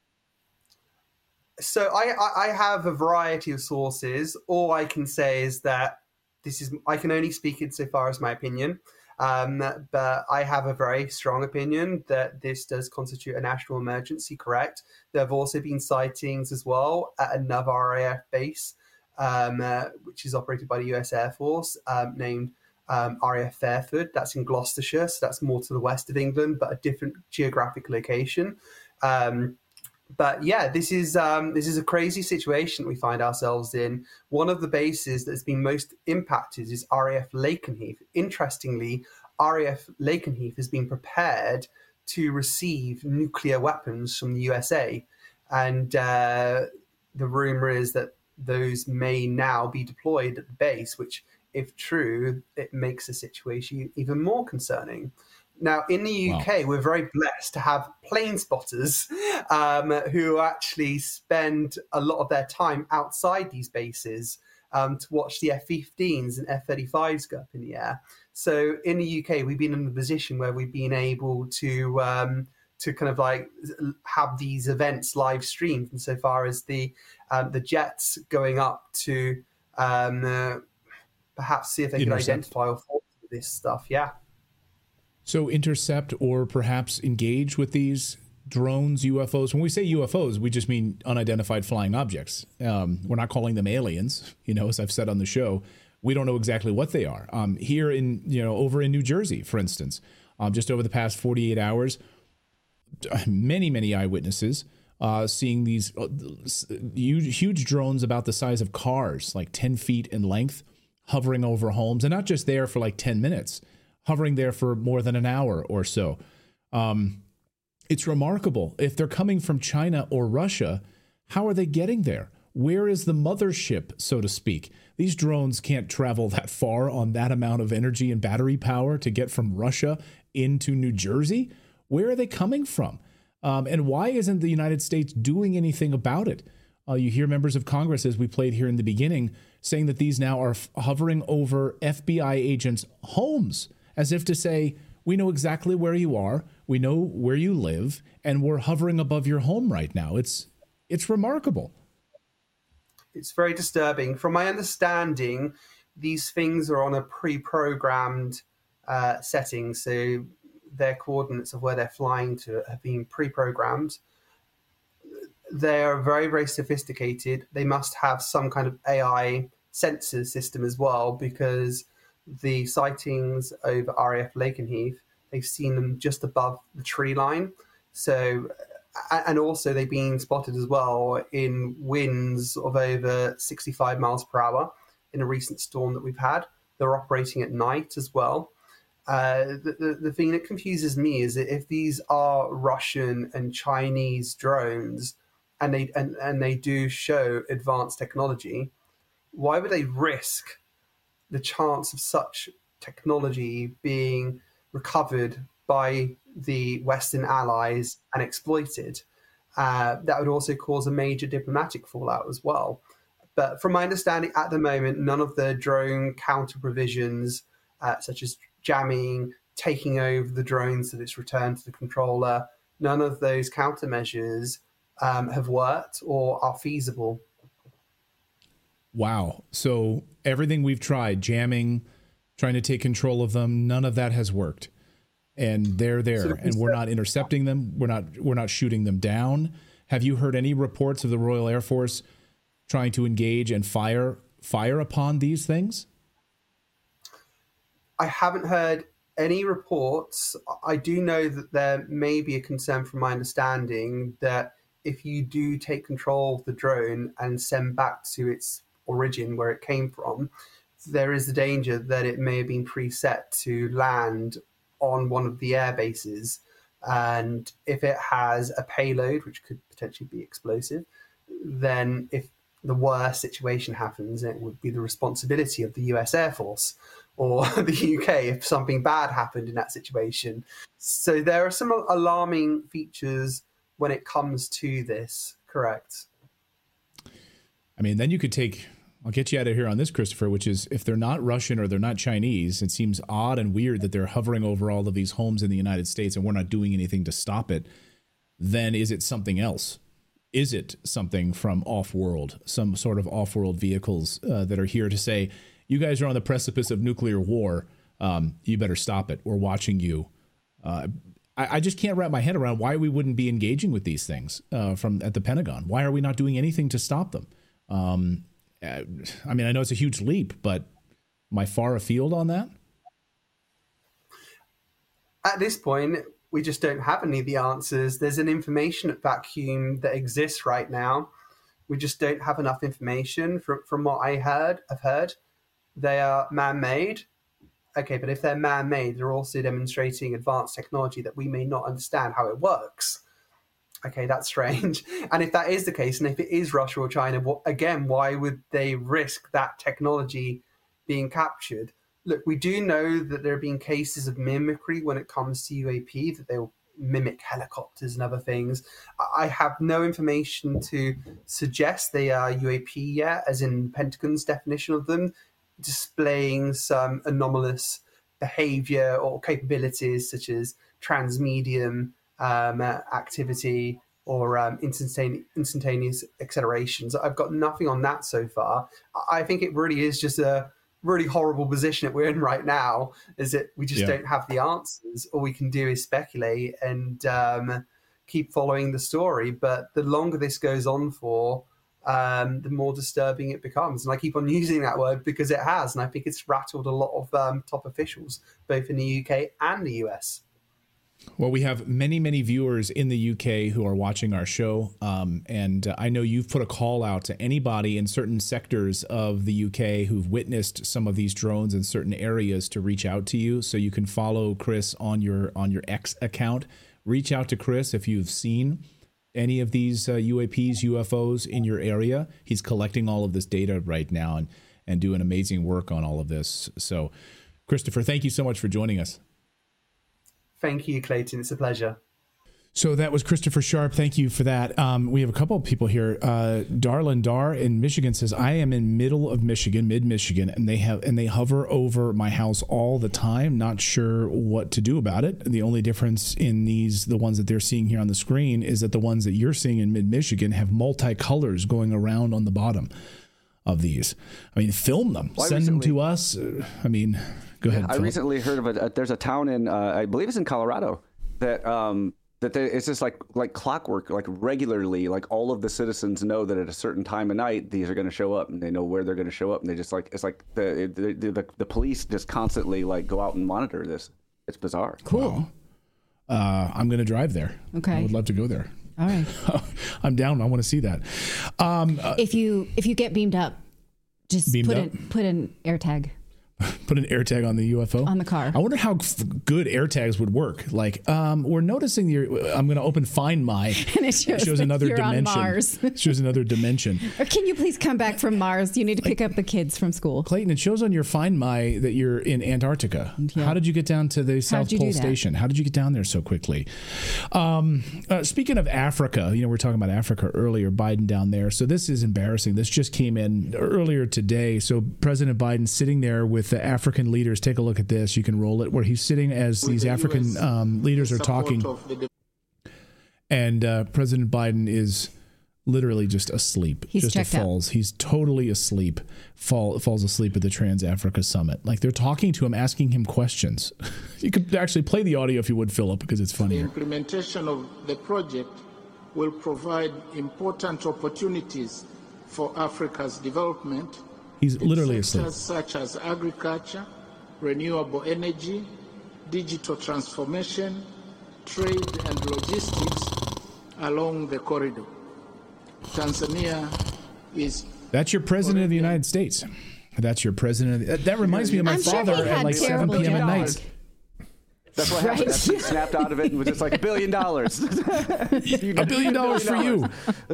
So I, I have a variety of sources. All I can say is that this is, I can only speak insofar as my opinion. Um, but I have a very strong opinion that this does constitute a national emergency, correct? There have also been sightings as well at another R A F base, um, uh, which is operated by the U S Air Force, um, named um, R A F Fairford. That's in Gloucestershire, so that's more to the west of England, but a different geographic location. Um, But yeah, this is um, this is a crazy situation we find ourselves in. One of the bases that's been most impacted is R A F Lakenheath. Interestingly, R A F Lakenheath has been prepared to receive nuclear weapons from the U S A. And uh, the rumor is that those may now be deployed at the base, which, if true, it makes the situation even more concerning. Now, in the U K, wow. we're very blessed to have plane spotters um, who actually spend a lot of their time outside these bases um, to watch the F fifteens and F thirty-fives go up in the air. So in the U K, we've been in a position where we've been able to um, to kind of like have these events live streamed insofar as the um, the jets going up to um, uh, perhaps see if they Intercept. could identify or fault this stuff. Yeah. So intercept or perhaps engage with these drones, U F Os. When we say U F Os, we just mean unidentified flying objects. Um, we're not calling them aliens, you know, as I've said on the show. We don't know exactly what they are. Um, here in, you know, over in New Jersey, for instance, um, just over the past forty-eight hours, many, many eyewitnesses uh, seeing these uh, huge, huge drones about the size of cars, like ten feet in length, hovering over homes, and not just there for like ten minutes. Hovering there for more than an hour or so. Um, it's remarkable. If they're coming from China or Russia, how are they getting there? Where is the mothership, so to speak? These drones can't travel that far on that amount of energy and battery power to get from Russia into New Jersey. Where are they coming from? Um, and why isn't the United States doing anything about it? Uh, you hear members of Congress, as we played here in the beginning, saying that these now are f- hovering over F B I agents' homes. as if to say, we know exactly where you are, we know where you live, and we're hovering above your home right now. It's it's remarkable. It's very disturbing. From my understanding, these things are on a pre-programmed uh, setting, so their coordinates of where they're flying to have been pre-programmed. They are very, very sophisticated. They must have some kind of A I sensor system as well, because the sightings over R A F Lakenheath, they've seen them just above the tree line. So, and also they've been spotted as well in winds of over sixty-five miles per hour in a recent storm that we've had. They're operating at night as well. Uh, the, the, the thing that confuses me is that if these are Russian and Chinese drones and they and, and they do show advanced technology, why would they risk the chance of such technology being recovered by the Western allies and exploited? Uh, that would also cause a major diplomatic fallout as well. But from my understanding at the moment, none of the drone counter provisions, uh, such as jamming, taking over the drones that it's returned to the controller, none of those countermeasures um, have worked or are feasible. Wow. So everything we've tried, jamming, trying to take control of them, none of that has worked. And they're there, so and we're not intercepting them. We're not we're not shooting them down. Have you heard any reports of the Royal Air Force trying to engage and fire fire upon these things? I haven't heard any reports. I do know that there may be a concern, from my understanding, that if you do take control of the drone and send back to its origin where it came from, there is the danger that it may have been preset to land on one of the air bases. And if it has a payload, which could potentially be explosive, then if the worst situation happens, it would be the responsibility of the U S Air Force or the U K if something bad happened in that situation. So there are some alarming features when it comes to this, correct? I mean, then you could take, I'll get you out of here on this, Christopher, which is if they're not Russian or they're not Chinese, it seems odd and weird that they're hovering over all of these homes in the United States and we're not doing anything to stop it. Then is it something else? Is it something from off-world, some sort of off-world vehicles uh, that are here to say, you guys are on the precipice of nuclear war, um, you better stop it, we're watching you. Uh, I, I just can't wrap my head around why we wouldn't be engaging with these things uh, from at the Pentagon. Why are we not doing anything to stop them? Um, I mean, I know it's a huge leap, but am I far afield on that? At this point, we just don't have any of the answers. There's an information vacuum that exists right now. We just don't have enough information. From, from what I heard, I've heard, they are man-made. Okay, but if they're man-made, they're also demonstrating advanced technology that we may not understand how it works. Okay, that's strange. And if that is the case, and if it is Russia or China, what, again, why would they risk that technology being captured? Look, we do know that there have been cases of mimicry when it comes to U A P, that they will mimic helicopters and other things. I have no information to suggest they are U A P yet, as in Pentagon's definition of them, displaying some anomalous behavior or capabilities such as transmedium um, uh, activity or um, instantaneous, instantaneous accelerations. I've got nothing on that so far. I think it really is just a really horrible position that we're in right now, is that we just yeah. don't have the answers. All we can do is speculate and um, keep following the story. But the longer this goes on for, um, the more disturbing it becomes. And I keep on using that word because it has, and I think it's rattled a lot of um, top officials, both in the U K and the U S. Well, we have many, many viewers in the U K who are watching our show. Um, and uh, I know you've put a call out to anybody in certain sectors of the U K who've witnessed some of these drones in certain areas to reach out to you. So you can follow Chris on your on your X account. Reach out to Chris if you've seen any of these uh, U A Ps, U F Os in your area. He's collecting all of this data right now and, and doing amazing work on all of this. So, Christopher, thank you so much for joining us. Thank you, Clayton. It's a pleasure. So that was Christopher Sharp. Thank you for that. Um, we have a couple of people here. Uh, Darlin Dar in Michigan says, I am in middle of Michigan, mid-Michigan, and they have and they hover over my house all the time. Not sure what to do about it. The only difference in these, the ones that they're seeing here on the screen, is that the ones that you're seeing in mid-Michigan have multicolors going around on the bottom of these. I mean, film them. Well, Send recently, them to us. Uh, I mean, go ahead. I Philip. recently heard of a, there's a town in, uh, I believe it's in Colorado, that... Um, That they, it's just like like clockwork, like regularly, like all of the citizens know that at a certain time of night these are going to show up, and they know where they're going to show up, and they just like it's like the the, the the police just constantly like go out and monitor this. It's bizarre. Cool. Uh, I'm going to drive there. Okay. I would love to go there. All right. I'm down. I want to see that. Um, uh, if you if you get beamed up, just Beamed put up? in put an AirTag. Put an AirTag on the U F O? On the car. I wonder how f- good AirTags would work. Like, um, we're noticing your. I'm going to open Find My. And it shows, it shows that another you're dimension. on Mars. It shows another dimension. Or can you please come back from Mars? You need to pick up the kids from school. Clayton, it shows on your Find My that you're in Antarctica. Yeah. How did you get down to the South you Pole do that? Station? How did you get down there so quickly? Um, uh, speaking of Africa, you know, we were talking about Africa earlier, Biden down there. So this is embarrassing. This just came in earlier today. So President Biden sitting there with the African leaders. Take a look at this. You can roll it, where he's sitting as these African um, leaders are talking. And uh, President Biden is literally just asleep. He's just checked falls. out. He's totally asleep. Fall falls asleep at the Trans Africa Summit. Like, they're talking to him, asking him questions. You could actually play the audio if you would, Philip, because it's The funnier. implementation of the project will provide important opportunities for Africa's development. He's in literally asleep. sectors such as agriculture, renewable energy, digital transformation, trade and logistics along the corridor. Tanzania is... That's your president of the United States. That's your president. Of the, that reminds me of my I'm sure father he at had like seven terrible p.m. at jobs. night. That's what Right. happened. That's he snapped out of it and was just like a billion dollars. A billion dollars for you.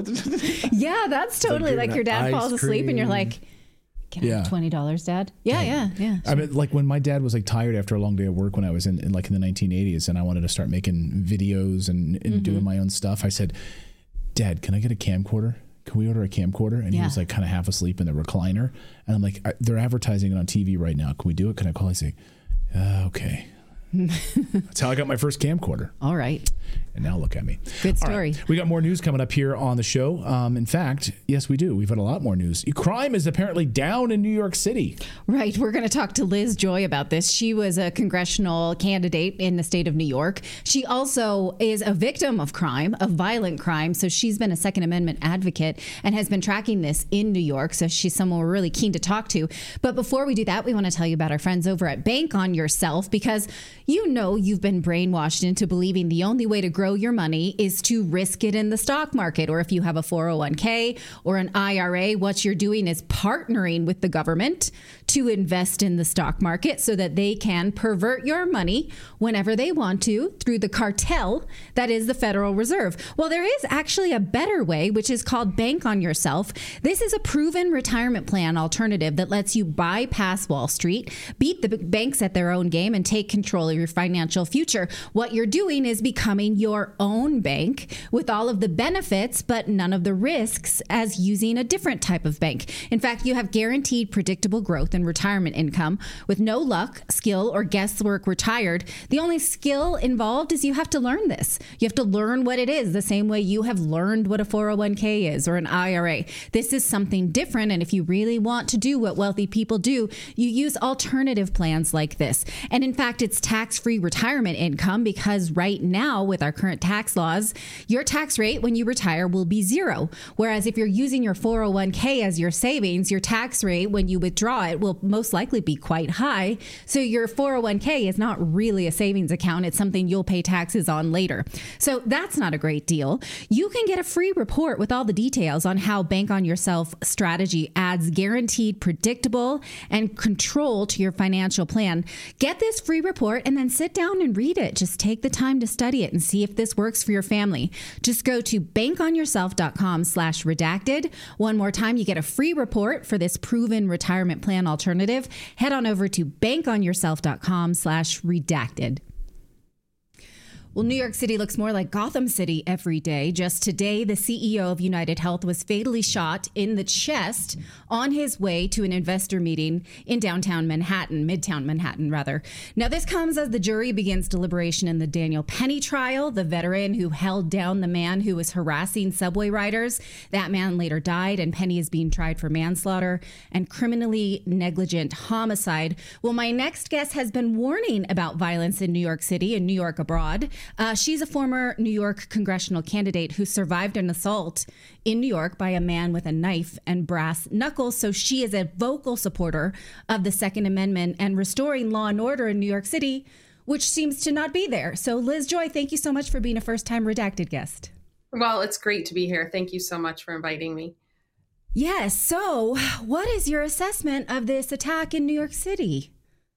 Yeah, that's totally like your dad Ice falls asleep and you're cream. like, can I Yeah. have twenty dollars, Dad? Yeah, yeah, yeah. I mean, like when my dad was like tired after a long day of work when I was in, in like in the nineteen eighties, and I wanted to start making videos and, and Mm-hmm. doing my own stuff. I said, Dad, can I get a camcorder? Can we order a camcorder? And he Yeah. was like kind of half asleep in the recliner. And I'm like, I, they're advertising it on T V right now. Can we do it? Can I call? I say, uh, okay. That's how I got my first camcorder. All right. And now look at me. Good All story. right. We got more news coming up here on the show. Um, in fact, yes, we do. We've had a lot more news. Crime is apparently down in New York City. Right. We're going to talk to Liz Joy about this. She was a congressional candidate in the state of New York. She also is a victim of crime, of violent crime. So she's been a Second Amendment advocate and has been tracking this in New York. So she's someone we're really keen to talk to. But before we do that, we want to tell you about our friends over at Bank on Yourself, because you know you've been brainwashed into believing the only way to grow your money is to risk it in the stock market. Or if you have a four oh one k or an I R A, what you're doing is partnering with the government to invest in the stock market so that they can pervert your money whenever they want to through the cartel that is the Federal Reserve. Well, there is actually a better way, which is called Bank on Yourself. This is a proven retirement plan alternative that lets you bypass Wall Street, beat the b- banks at their own game, and take control of your financial future. What you're doing is becoming your own bank with all of the benefits, but none of the risks as using a different type of bank. In fact, you have guaranteed predictable growth in retirement income with no luck, skill, or guesswork retired. The only skill involved is you have to learn this. You have to learn what it is the same way you have learned what a four oh one k is or an I R A. This is something different. And if you really want to do what wealthy people do, you use alternative plans like this. And in fact, it's tax-free retirement income because right now with our current tax laws, your tax rate when you retire will be zero. Whereas if you're using your four oh one k as your savings, your tax rate when you withdraw it will most likely be quite high. So your four oh one k is not really a savings account. It's something you'll pay taxes on later. So that's not a great deal. You can get a free report with all the details on how Bank on Yourself strategy adds guaranteed, predictable, and control to your financial plan. Get this free report and then sit down and read it. Just take the time to study it and see if this works for your family. Just go to bankonyourself.com slash redacted. One more time, you get a free report for this proven retirement plan alternative. Head on over to bankonyourself.com slash redacted. Well, New York City looks more like Gotham City every day. Just today, the C E O of United Health was fatally shot in the chest on his way to an investor meeting in downtown Manhattan, midtown Manhattan, rather. Now, this comes as the jury begins deliberation in the Daniel Penny trial, the veteran who held down the man who was harassing subway riders. That man later died, and Penny is being tried for manslaughter and criminally negligent homicide. Well, my next guest has been warning about violence in New York City and New York abroad. Uh, she's a former New York congressional candidate who survived an assault in New York by a man with a knife and brass knuckles. So she is a vocal supporter of the Second Amendment and restoring law and order in New York City, which seems to not be there. So Liz Joy, thank you so much for being a first-time Redacted guest. Well, it's great to be here. Thank you so much for inviting me. Yes. So what is your assessment of this attack in New York City?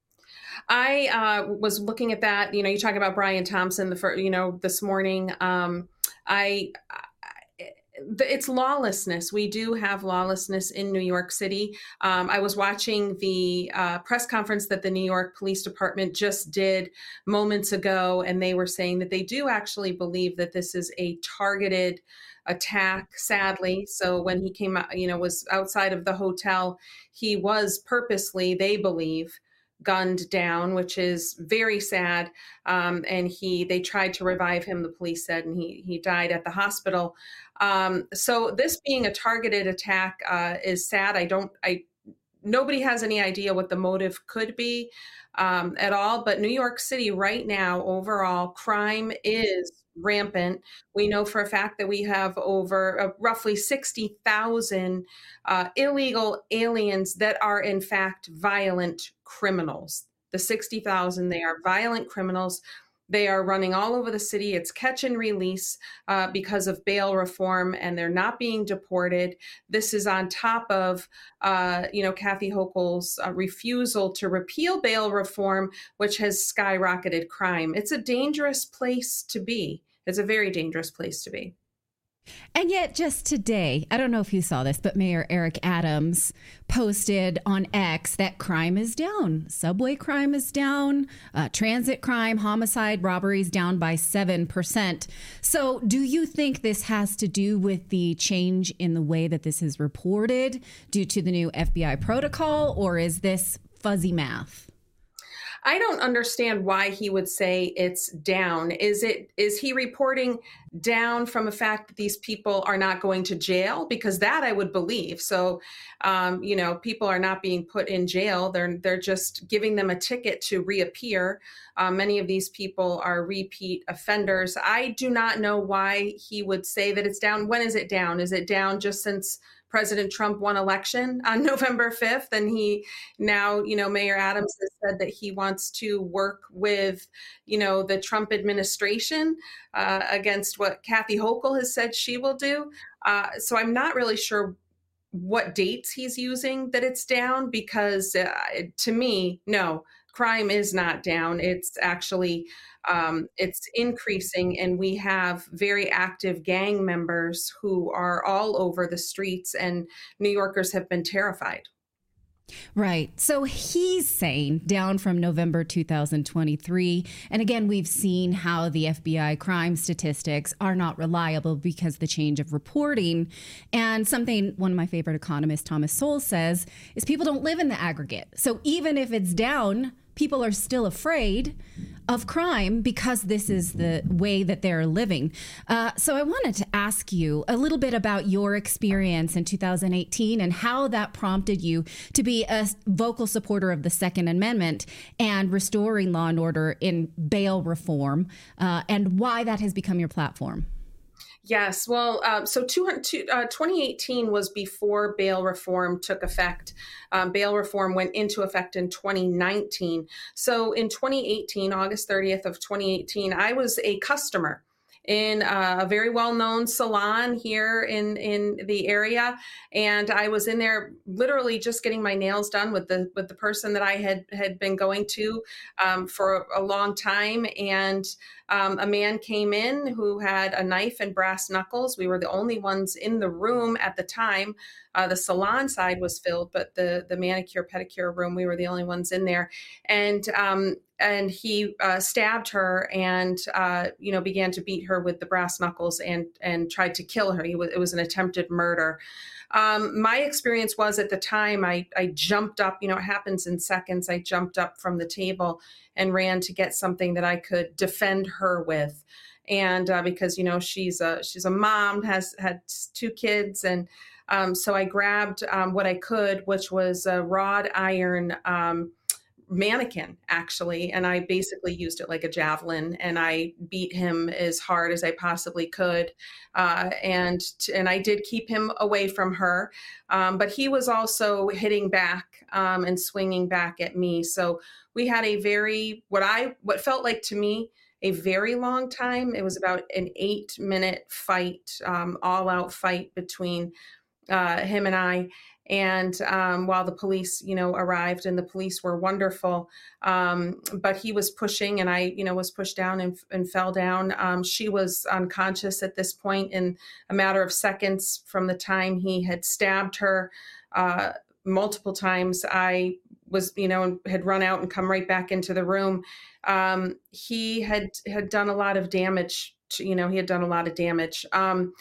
I uh, was looking at that. You know, you talk about Brian Thompson, the first, you know, this morning. Um, I, I, it's lawlessness. We do have lawlessness in New York City. Um, I was watching the uh, press conference that the New York Police Department just did moments ago, and they were saying that they do actually believe that this is a targeted attack, sadly. So when he came out, you know, was outside of the hotel, he was purposely, they believe, gunned down, which is very sad. Um, and he, they tried to revive him, the police said, and he he died at the hospital. Um, so this being a targeted attack uh, is sad. I don't, I, nobody has any idea what the motive could be um, at all. But New York City right now, overall, crime is rampant. We know for a fact that we have over uh, roughly sixty thousand uh, illegal aliens that are in fact violent criminals. The sixty thousand, they are violent criminals. They are running all over the city. It's catch and release uh, because of bail reform, and they're not being deported. This is on top of, uh, you know, Kathy Hochul's uh, refusal to repeal bail reform, which has skyrocketed crime. It's a dangerous place to be. It's a very dangerous place to be. And yet just today, I don't know if you saw this, but Mayor Eric Adams posted on X that crime is down. Subway crime is down. Uh, transit crime, homicide, robberies down by seven percent. So do you think this has to do with the change in the way that this is reported due to the new F B I protocol, or is this fuzzy math? I don't understand why he would say it's down. Is it, is he reporting down from the fact that these people are not going to jail? Because that I would believe. So, um, you know, people are not being put in jail. They're, they're just giving them a ticket to reappear. Uh, many of these people are repeat offenders. I do not know why he would say that it's down. When is it down? Is it down just since President Trump won election on November fifth, and he now, you know, Mayor Adams has said that he wants to work with, you know, the Trump administration uh, against what Kathy Hochul has said she will do. Uh, so I'm not really sure what dates he's using that it's down, because uh, to me, no, crime is not down. It's actually Um, it's increasing, and we have very active gang members who are all over the streets, and New Yorkers have been terrified. Right. So he's saying down from November two thousand twenty-three. And again, we've seen how the F B I crime statistics are not reliable because of the change of reporting. And something one of my favorite economists, Thomas Sowell, says is people don't live in the aggregate. So even if it's down, people are still afraid of crime because this is the way that they're living. Uh, so I wanted to ask you a little bit about your experience in two thousand eighteen and how that prompted you to be a vocal supporter of the Second Amendment and restoring law and order in bail reform, uh, and why that has become your platform. Yes. Well, um, so two, two, uh, twenty eighteen was before bail reform took effect. Um, bail reform went into effect in twenty nineteen. So in twenty eighteen, August thirtieth of twenty eighteen, I was a customer in a very well-known salon here in, in the area. And I was in there literally just getting my nails done with the with the person that I had, had been going to um, for a long time. And um, a man came in who had a knife and brass knuckles. We were the only ones in the room at the time. Uh, the salon side was filled, but the, the manicure pedicure room, we were the only ones in there. And um, and he uh, stabbed her and, uh, you know, began to beat her with the brass knuckles and, and tried to kill her. He was, it was an attempted murder. Um, my experience was at the time I, I jumped up, you know, it happens in seconds. I jumped up from the table and ran to get something that I could defend her with. And uh, because, you know, she's a, she's a mom, has had two kids. And um, so I grabbed um, what I could, which was a wrought iron um, mannequin, actually. And I basically used it like a javelin, and I beat him as hard as I possibly could. Uh, and, and I did keep him away from her. Um, but he was also hitting back um, and swinging back at me. So we had a very, what I, what felt like to me, a very long time. It was about an eight minute fight, um, all out fight between uh, him and I. And um, while the police, you know, arrived, and the police were wonderful, um, but he was pushing, and I, you know, was pushed down and, and fell down. Um, she was unconscious at this point in a matter of seconds from the time he had stabbed her uh, multiple times. I was, you know, had run out and come right back into the room. Um, he had, had done a lot of damage to, you know, he had done a lot of damage. Um,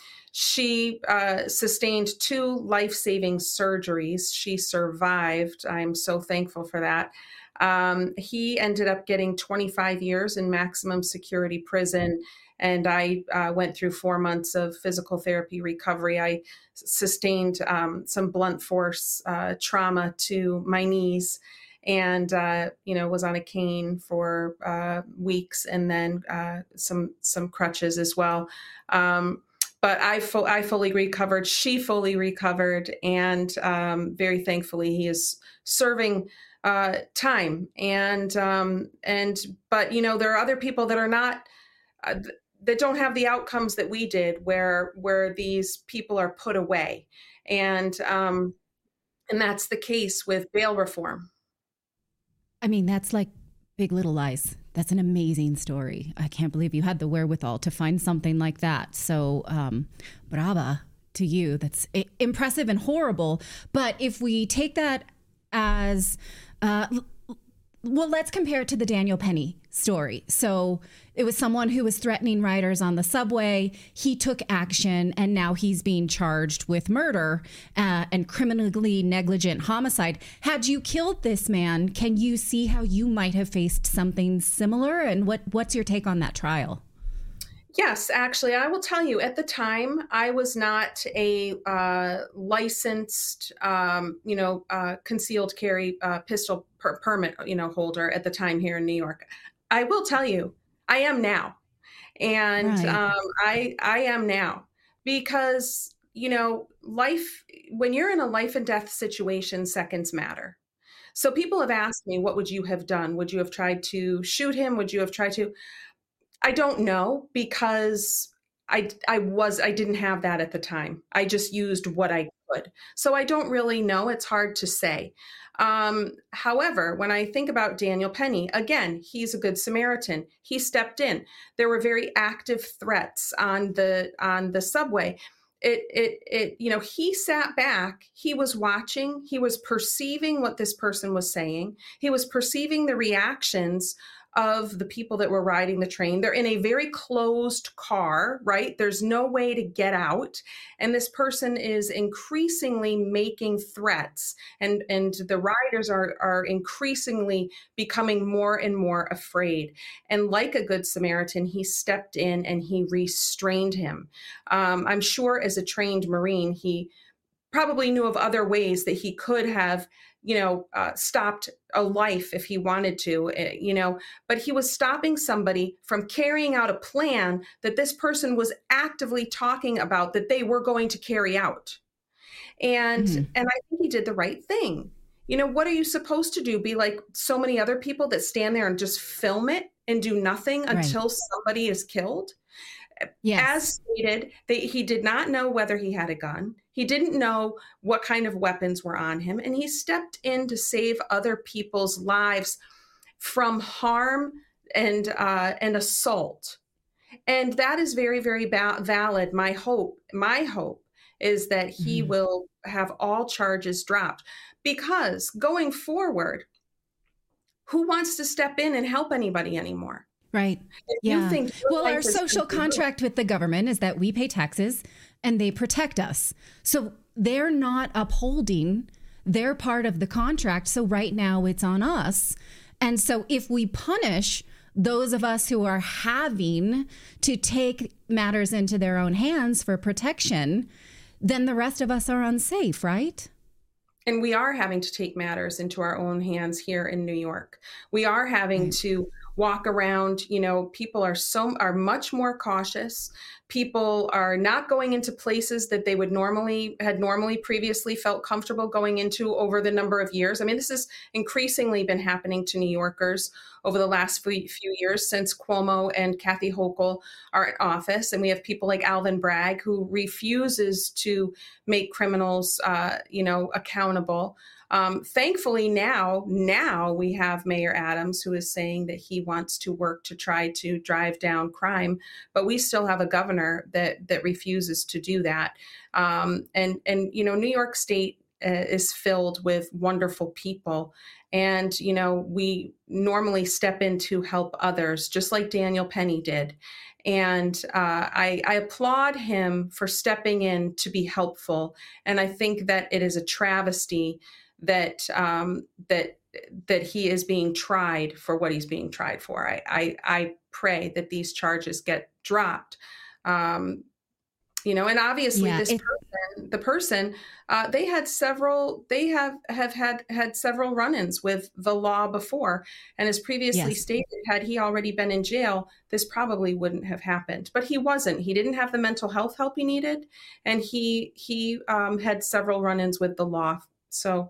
she uh, sustained two life-saving surgeries. She survived. I'm so thankful for that. Um, he ended up getting twenty-five years in maximum security prison. And I uh, went through four months of physical therapy recovery. I sustained um, some blunt force uh, trauma to my knees, and, uh, you know, was on a cane for uh, weeks, and then uh, some some crutches as well. Um, but I, fu- I fully recovered. She fully recovered. And um, very thankfully, he is serving uh, time. And, um, and but, you know, there are other people that are not, uh, that don't have the outcomes that we did, where where these people are put away. And, um, and that's the case with bail reform. I mean, that's like Big Little Lies. That's an amazing story. I can't believe you had the wherewithal to find something like that. So, um, brava to you. That's I- impressive and horrible. But if we take that as, uh, well, let's compare it to the Daniel Penny story. So it was someone who was threatening riders on the subway. He took action, and now he's being charged with murder uh, and criminally negligent homicide. Had you killed this man, can you see how you might have faced something similar? And what what's your take on that trial? Yes, actually, I will tell you, at the time, I was not a uh, licensed, um, you know, uh, concealed carry uh, pistol per- permit, you know, holder at the time here in New York. I will tell you, I am now. And Right. um, I, I am now because, you know, life, when you're in a life and death situation, seconds matter. So people have asked me, what would you have done? Would you have tried to shoot him? Would you have tried to? I don't know, because I, I was, I didn't have that at the time. I just used what I could. So I don't really know. It's hard to say. Um, however, when I think about Daniel Penny, again, he's a good Samaritan. He stepped in. There were very active threats on the, on the subway. It, it, it, you know, he sat back, he was watching, he was perceiving what this person was saying. He was perceiving the reactions of the people that were riding the train. They're in a very closed car, right? There's no way to get out. And this person is increasingly making threats, and, and the riders are, are increasingly becoming more and more afraid. And like a good Samaritan, he stepped in and he restrained him. Um, I'm sure as a trained Marine, he probably knew of other ways that he could have, you know, uh, stopped a life if he wanted to, uh, you know, but he was stopping somebody from carrying out a plan that this person was actively talking about that they were going to carry out. And, mm-hmm. and I think he did the right thing. You know, what are you supposed to do? Be like so many other people that stand there and just film it and do nothing right. until somebody is killed? Yes. As stated, they, he did not know whether he had a gun. He didn't know what kind of weapons were on him. And he stepped in to save other people's lives from harm and uh, and assault. And that is very, very ba- valid. My hope, my hope is that he mm-hmm. will have all charges dropped. Because going forward, who wants to step in and help anybody anymore? Right. If yeah. You think well, our social contract with the government is that we pay taxes and they protect us. So they're not upholding their part of the contract. So right now it's on us. And so if we punish those of us who are having to take matters into their own hands for protection, then the rest of us are unsafe, right? And we are having to take matters into our own hands here in New York. We are having mm. to walk around, you know, people are so are much more cautious. People are not going into places that they would normally had normally previously felt comfortable going into over the number of years. I mean, this has increasingly been happening to New Yorkers over the last few years since Cuomo and Kathy Hochul are in office. And we have people like Alvin Bragg, who refuses to make criminals, uh, you know, accountable. Um, thankfully, now, now we have Mayor Adams, who is saying that he wants to work to try to drive down crime, but we still have a governor that that refuses to do that. Um, and and you know, New York State uh, is filled with wonderful people, and you know, we normally step in to help others, just like Daniel Penny did. And uh, I, I applaud him for stepping in to be helpful, and I think that it is a travesty that um, that that he is being tried for what he's being tried for. I I, I pray that these charges get dropped. Um, you know, and obviously yeah, this it, person, the person, uh, they had several, they have have had had several run-ins with the law before, and as previously yes. stated, had he already been in jail, this probably wouldn't have happened. But he wasn't. He didn't have the mental health help he needed, and he he um, had several run-ins with the law. So.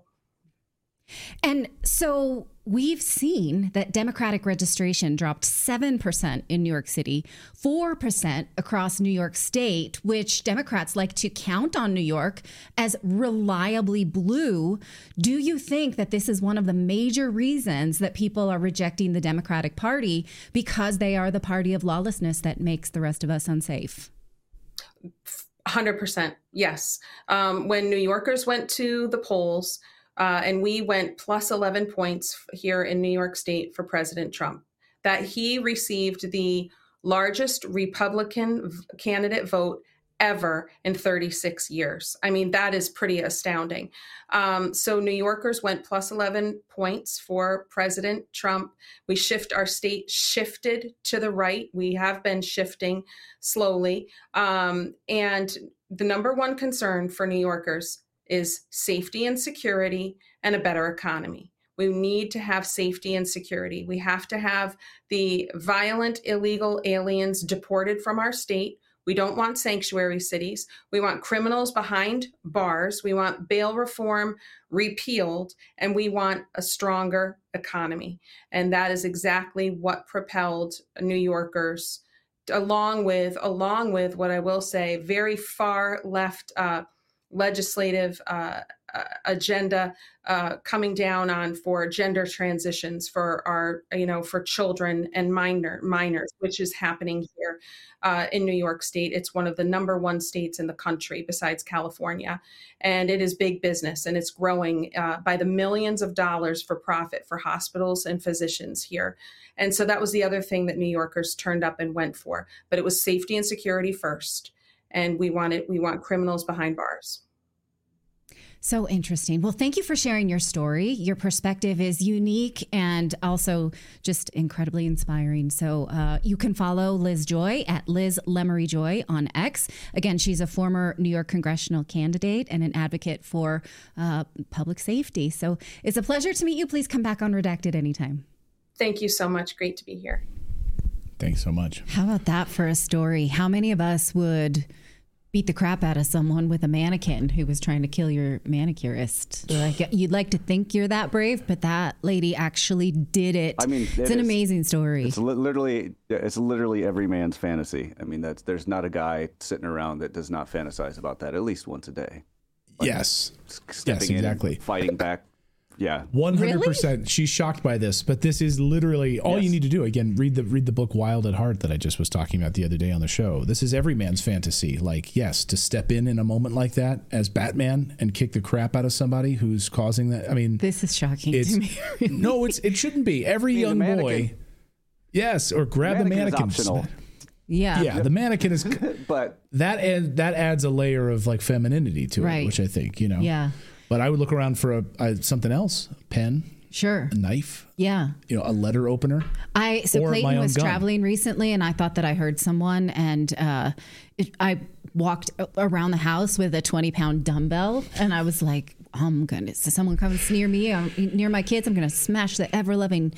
And so we've seen that Democratic registration dropped seven percent in New York City, four percent across New York State, which Democrats like to count on New York as reliably blue. Do you think that this is one of the major reasons that people are rejecting the Democratic Party, because they are the party of lawlessness that makes the rest of us unsafe? one hundred percent. Yes. Um, when New Yorkers went to the polls, Uh, and we went plus eleven points here in New York State for President Trump, that he received the largest Republican v- candidate vote ever in thirty-six years. I mean, that is pretty astounding. Um, so New Yorkers went plus eleven points for President Trump. We shift, our state shifted to the right. We have been shifting slowly. Um, and the number one concern for New Yorkers is safety and security and a better economy. We need to have safety and security. We have to have the violent, illegal aliens deported from our state. We don't want sanctuary cities. We want criminals behind bars. We want bail reform repealed, and we want a stronger economy. And that is exactly what propelled New Yorkers, along with, along with what I will say, very far left uh, legislative uh, uh, agenda uh, coming down on for gender transitions for our, you know, for children and minor minors, which is happening here uh, in New York State. It's one of the number one states in the country besides California. And it is big business, and it's growing uh, by the millions of dollars for profit for hospitals and physicians here. And so that was the other thing that New Yorkers turned up and went for. But it was safety and security first. And we want it, we want criminals behind bars. So interesting. Well, thank you for sharing your story. Your perspective is unique and also just incredibly inspiring. So uh, you can follow Liz Joy at Liz Lemery Joy on X. Again, she's a former New York congressional candidate and an advocate for uh, public safety. So it's a pleasure to meet you. Please come back on Redacted anytime. Thank you so much. Great to be here. Thanks so much. How about that for a story? How many of us would beat the crap out of someone with a mannequin who was trying to kill your manicurist? Like, you'd like to think you're that brave, but that lady actually did it. I mean, it's it an is, amazing story. It's li- literally, it's literally every man's fantasy. I mean, that's there's not a guy sitting around that does not fantasize about that at least once a day. Like, yes. Stepping yes, exactly. in, fighting back. Yeah. one hundred percent. Really? She's shocked by this, but this is literally all yes. you need to do. Again, read the read the book Wild at Heart that I just was talking about the other day on the show. This is every man's fantasy. Like, yes, to step in in a moment like that as Batman and kick the crap out of somebody who's causing that. I mean, this is shocking to me. No, it's it shouldn't be. Every young boy. Yes, or grab the mannequin. The mannequin. Yeah. Yeah, the mannequin is but that ad, that adds a layer of like femininity to right. it, which I think, you know. Yeah. But I would look around for a, a something else, a pen, sure, a knife, yeah, you know, a letter opener. I so Clayton was gun. traveling recently, and I thought that I heard someone, and uh, it, I walked around the house with a twenty pound dumbbell, and I was like, "I'm gonna, so someone comes near me, I'm, near my kids, I'm gonna smash the ever loving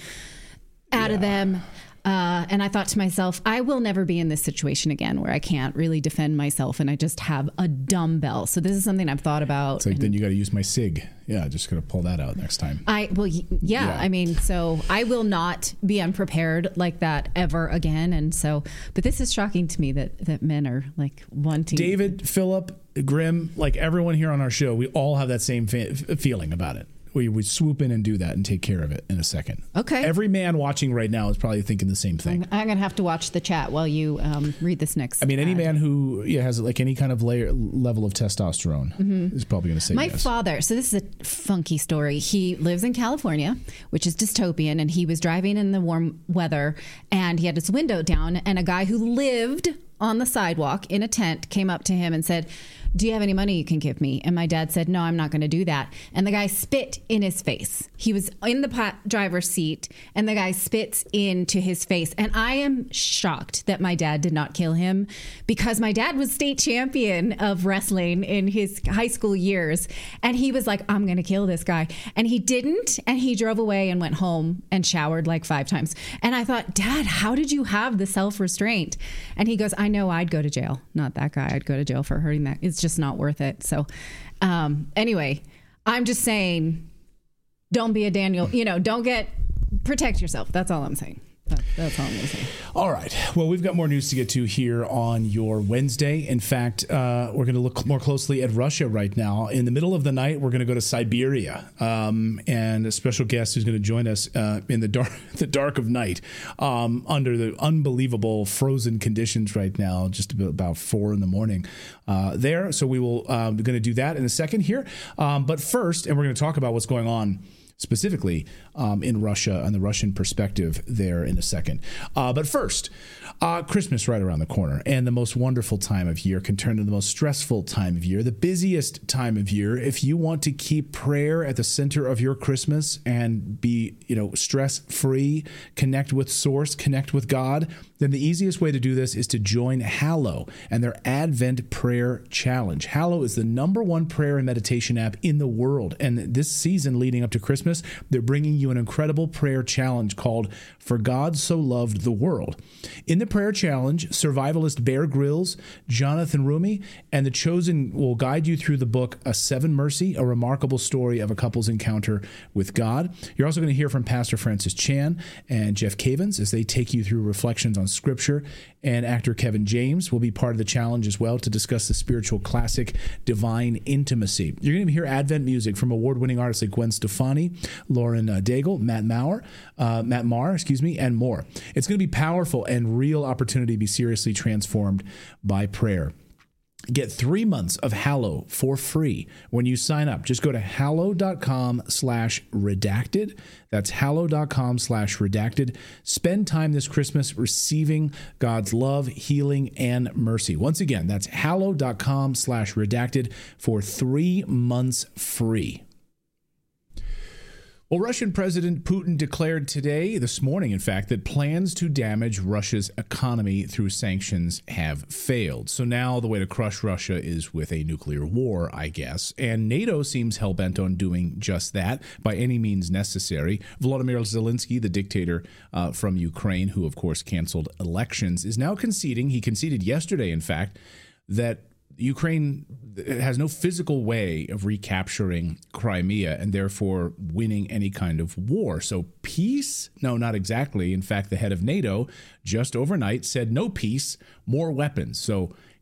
out yeah. of them." Uh, and I thought to myself, I will never be in this situation again where I can't really defend myself and I just have a dumbbell. So this is something I've thought about. It's like, then you got to use my SIG. Yeah, just going to pull that out next time. I well, yeah, yeah, I mean, so I will not be unprepared like that ever again. And so, but this is shocking to me that, that men are like wanting. David, Philip, Grim, like everyone here on our show, we all have that same fa- feeling about it. We would swoop in and do that and take care of it in a second. Okay. Every man watching right now is probably thinking the same thing. I'm, I'm going to have to watch the chat while you um, read this next. I mean, any ad. man who yeah, has like any kind of layer, level of testosterone mm-hmm. is probably going to say My yes. father, so this is a funky story. He lives in California, which is dystopian, and he was driving in the warm weather, and he had his window down, and a guy who lived on the sidewalk in a tent came up to him and said, "Do you have any money you can give me?" And my dad said, "No, I'm not going to do that." And the guy spit in his face. He was in the pot driver's seat, and the guy spits into his face. And I am shocked that my dad did not kill him, because my dad was state champion of wrestling in his high school years. And he was like, "I'm going to kill this guy." And he didn't. And he drove away and went home and showered like five times. And I thought, "Dad, how did you have the self-restraint?" And he goes, "I know I'd go to jail. Not that guy. I'd go to jail for hurting that. It's just not worth it." So um, anyway, I'm just saying, don't be a Daniel, you know, don't get, protect yourself. That's all I'm saying. That, that's all I'm going to say. All right. Well, we've got more news to get to here on your Wednesday. In fact, uh, we're going to look more closely at Russia right now. In the middle of the night, we're going to go to Siberia, um, and a special guest who's going to join us uh, in the dark, the dark of night, um, under the unbelievable frozen conditions right now, just about four in the morning uh, there. So we will uh, we're going to do that in a second here. Um, but first, and we're going to talk about what's going on specifically um, in Russia and the Russian perspective there in a second. Uh, but first, uh, Christmas right around the corner, and the most wonderful time of year can turn to the most stressful time of year, the busiest time of year. If you want to keep prayer at the center of your Christmas and be, you know, stress-free, connect with Source, connect with God, then the easiest way to do this is to join Hallow and their Advent Prayer Challenge. Hallow is the number one prayer and meditation app in the world, and this season leading up to Christmas, they're bringing you an incredible prayer challenge called For God So Loved the World. In the prayer challenge, survivalist Bear Grylls, Jonathan Rumi, and The Chosen will guide you through the book A Seven Mercy, a remarkable story of a couple's encounter with God. You're also going to hear from Pastor Francis Chan and Jeff Cavins as they take you through reflections on Scripture. And actor Kevin James will be part of the challenge as well to discuss the spiritual classic Divine Intimacy. You're going to hear Advent music from award-winning artists like Gwen Stefani, Lauren uh, Daigle, Matt Maurer, uh, Matt Maher, excuse me, and more. It's going to be powerful and real opportunity to be seriously transformed by prayer. Get three months of Hallow for free when you sign up. Just go to hallow.com slash redacted. That's hallow.com slash redacted. Spend time this Christmas receiving God's love, healing, and mercy. Once again, that's hallow.com slash redacted for three months free. Well, Russian President Putin declared today, this morning, in fact, that plans to damage Russia's economy through sanctions have failed. So now the way to crush Russia is with a nuclear war, I guess. And NATO seems hell-bent on doing just that by any means necessary. Volodymyr Zelensky, the dictator uh, from Ukraine, who, of course, canceled elections, is now conceding, he conceded yesterday, in fact, that Ukraine has no physical way of recapturing Crimea and therefore winning any kind of war. So peace? No, not exactly. In fact, the head of NATO just overnight said no peace, more weapons. So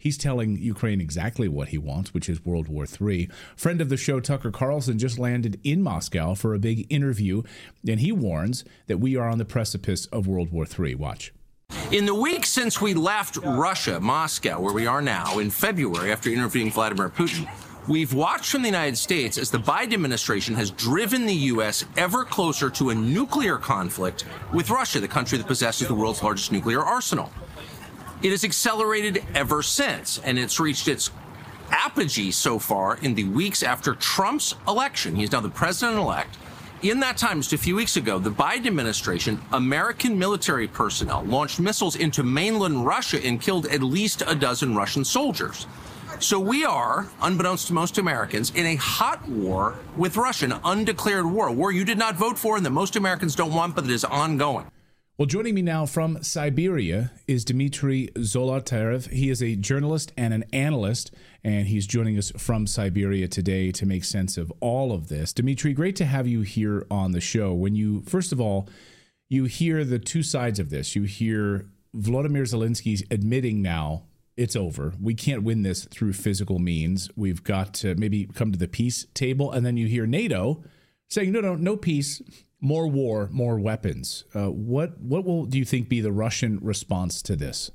He's telling Ukraine exactly what he wants, which is World War Three. Friend of the show, Tucker Carlson, just landed in Moscow for a big interview, and he warns that we are on the precipice of World War Three. Watch. In the week since we left Russia, Moscow, where we are now, in February after interviewing Vladimir Putin, we've watched from the United States as the Biden administration has driven the U S ever closer to a nuclear conflict with Russia, the country that possesses the world's largest nuclear arsenal. It has accelerated ever since, and it's reached its apogee so far in the weeks after Trump's election. He is now the president-elect. In that time, just a few weeks ago, the Biden administration, American military personnel launched missiles into mainland Russia and killed at least a dozen Russian soldiers. So we are, unbeknownst to most Americans, in a hot war with Russia, an undeclared war, a war you did not vote for and that most Americans don't want, but that is ongoing. Well, joining me now from Siberia is Dmitry Zolotarev. He is a journalist and an analyst, and he's joining us from Siberia today to make sense of all of this. Dmitry, great to have you here on the show. When you, first of all, you hear the two sides of this. You hear Volodymyr Zelensky's admitting now it's over. We can't win this through physical means. We've got to maybe come to the peace table. And then you hear NATO saying, no, no, no peace. More war, more weapons. Uh, what what will do you think be the Russian response to this?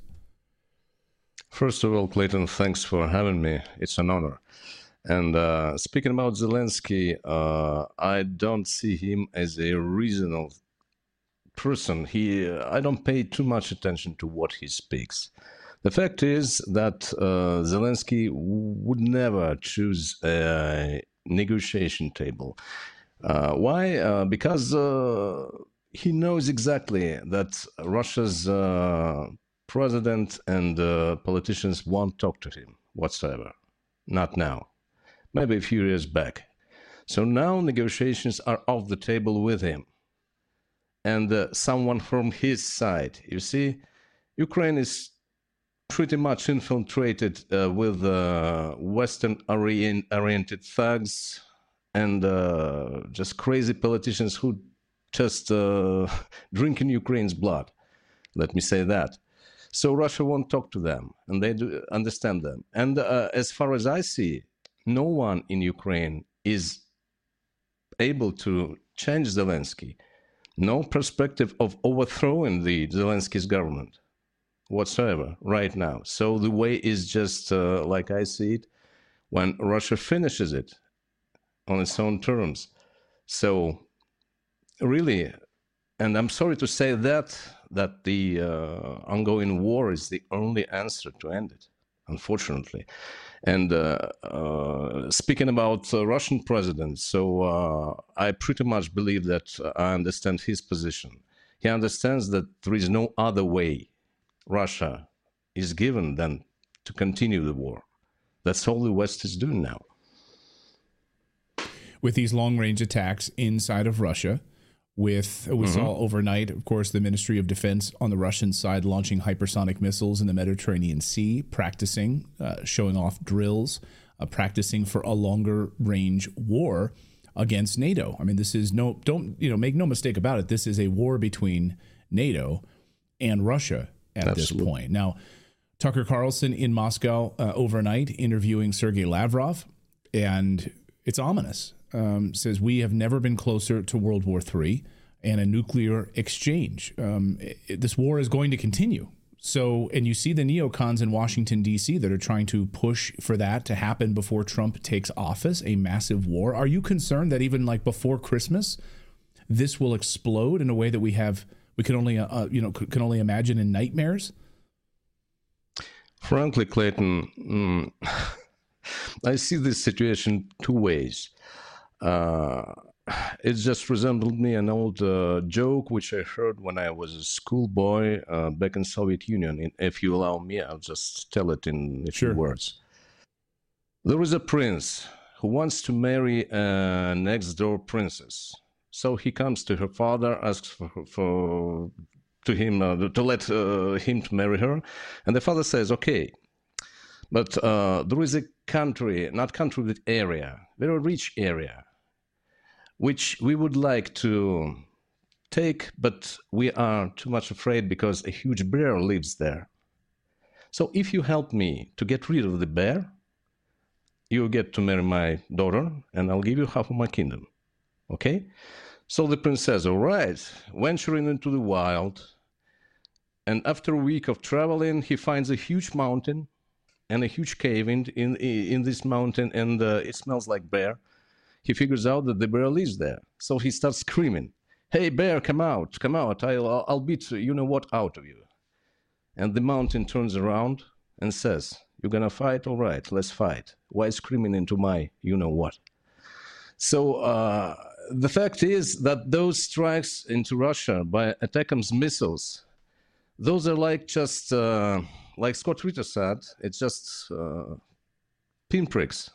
First of all, Clayton, thanks for having me. It's an honor. And uh, speaking about Zelensky, uh, I don't see him as a reasonable person. He, uh, I don't pay too much attention to what he speaks. The fact is that uh, Zelensky would never choose a negotiation table. Uh, why? Uh, because uh, he knows exactly that Russia's uh, president and uh, politicians won't talk to him whatsoever. Not now. Maybe a few years back. So now negotiations are off the table with him. And uh, someone from his side. You see, Ukraine is pretty much infiltrated uh, with uh, Western-oriented thugs and uh, just crazy politicians who just uh, drink in Ukraine's blood. Let me say that. So Russia won't talk to them, and they do understand them. And uh, as far as I see, no one in Ukraine is able to change Zelensky. No perspective of overthrowing the Zelensky's government whatsoever right now. So the way is just, uh, like I see it, when Russia finishes it on its own terms. So really, and I'm sorry to say that, that the uh, ongoing war is the only answer to end it, unfortunately. And uh, uh, speaking about uh, Russian president, so uh, I pretty much believe that uh, I understand his position. He understands that there is no other way Russia is given than to continue the war. That's all the West is doing now. With these long-range attacks inside of Russia, with we mm-hmm. saw overnight, of course, the Ministry of Defense on the Russian side launching hypersonic missiles in the Mediterranean Sea, practicing, uh, showing off drills, uh, practicing for a longer-range war against NATO. I mean, this is no, don't, you know, make no mistake about it. This is a war between NATO and Russia at Absolutely. This point. Now, Tucker Carlson in Moscow uh, overnight interviewing Sergei Lavrov, and it's ominous. Um, says we have never been closer to World War Three and a nuclear exchange. Um, it, this war is going to continue. So, and you see the neocons in Washington, D C that are trying to push for that to happen before Trump takes office, a massive war. Are you concerned that even like before Christmas, this will explode in a way that we have, we can only, uh, you know, can only imagine in nightmares? Frankly, Clayton, mm, I see this situation two ways. Uh, it just resembled me an old uh, joke which I heard when I was a schoolboy uh, back in Soviet Union. And if you allow me, I'll just tell it in a few sure. words. There is a prince who wants to marry a next-door princess. So he comes to her father, asks for, for to him uh, to let uh, him to marry her, and the father says, "Okay." But uh, there is a country, not country, but area, very rich area, which we would like to take, but we are too much afraid because a huge bear lives there. So if you help me to get rid of the bear, you'll get to marry my daughter, and I'll give you half of my kingdom. Okay? So the prince says, all right, venturing into the wild, and after a week of traveling, he finds a huge mountain and a huge cave in, in, in this mountain, and uh, it smells like bear. He figures out that the bear lives there. So he starts screaming, hey, bear, come out, come out, I'll, I'll beat you-know-what out of you. And the mountain turns around and says, you're going to fight? All right, let's fight. Why screaming into my you-know-what? So uh, the fact is that those strikes into Russia by ATACMS missiles, those are like just, uh, like Scott Ritter said, it's just uh, pinpricks.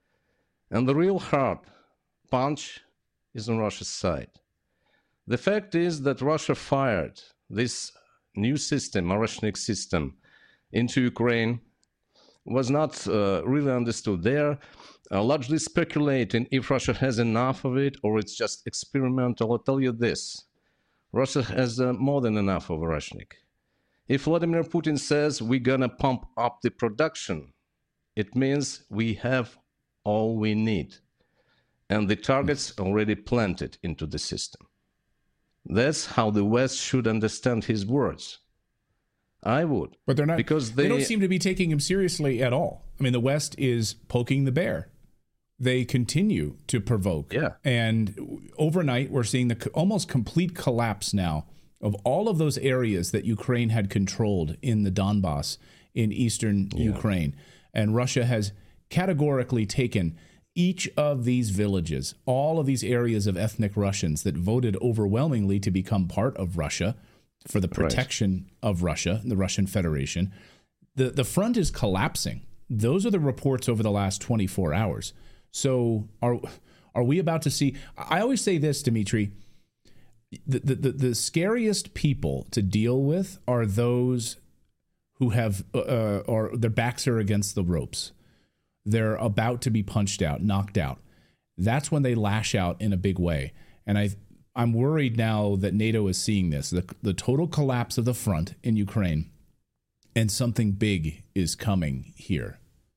And the real hard punch is on Russia's side. The fact is that Russia fired this new system, Oreshnik system, into Ukraine, was not uh, really understood. They are uh, largely speculating if Russia has enough of it or it's just experimental. I'll tell you this, Russia has uh, more than enough of Oreshnik. If Vladimir Putin says we're gonna pump up the production, it means we have all we need. And the targets already planted into the system. That's how the West should understand his words. I would. But they're not, because they, they don't seem to be taking him seriously at all. I mean, the West is poking the bear. They continue to provoke. Yeah. And overnight, we're seeing the almost complete collapse now of all of those areas that Ukraine had controlled in the Donbass in eastern yeah. Ukraine. And Russia has categorically taken each of these villages, all of these areas of ethnic Russians that voted overwhelmingly to become part of Russia for the protection right. of Russia, the Russian Federation. The, the front is collapsing. Those are the reports over the last twenty-four hours. So are are we about to see... I always say this, Dmitry, the, the, the, the scariest people to deal with are those who have, uh, or their backs are against the ropes. They're about to be punched out, knocked out. That's when they lash out in a big way. And I, I'm worried now that NATO is seeing this, the, the total collapse of the front in Ukraine, and something big is coming here.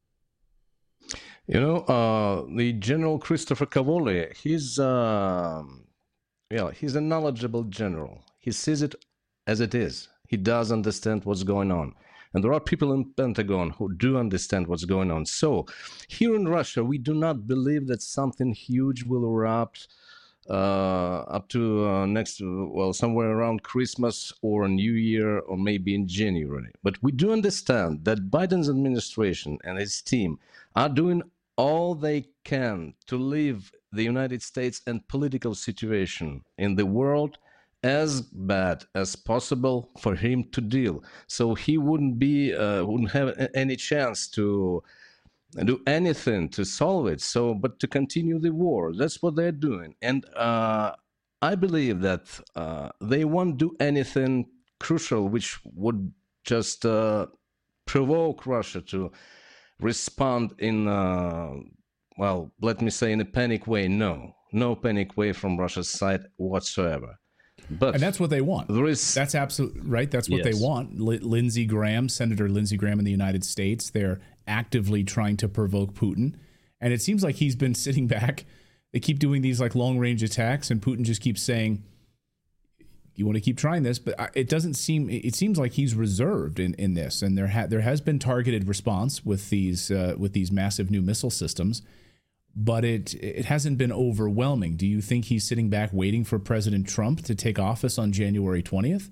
You know, uh, the General Christopher Cavoli, he's, uh, yeah, he's a knowledgeable general. He sees it as it is. He does understand what's going on. And there are people in Pentagon who do understand what's going on. So here in Russia, we do not believe that something huge will erupt uh, up to uh, next, well, somewhere around Christmas or New Year or maybe in January. But we do understand that Biden's administration and his team are doing all they can to leave the United States and political situation in the world as bad as possible for him to deal. So he wouldn't be, uh, wouldn't have any chance to do anything to solve it. So, but to continue the war, that's what they're doing. And uh, I believe that uh, they won't do anything crucial, which would just uh, provoke Russia to respond in, uh, well, let me say in a panic way. No, no panic way from Russia's side whatsoever. But and that's what they want. There is, that's absolutely right. That's what yes. they want. L- Lindsey Graham, Senator Lindsey Graham in the United States, they're actively trying to provoke Putin. And it seems like he's been sitting back. They keep doing these like long range attacks, and Putin just keeps saying, you want to keep trying this, but it doesn't seem, it seems like he's reserved in, in this. And there ha- there has been targeted response with these uh, with these massive new missile systems. But it it hasn't been overwhelming. Do you think he's sitting back waiting for President Trump to take office on January twentieth?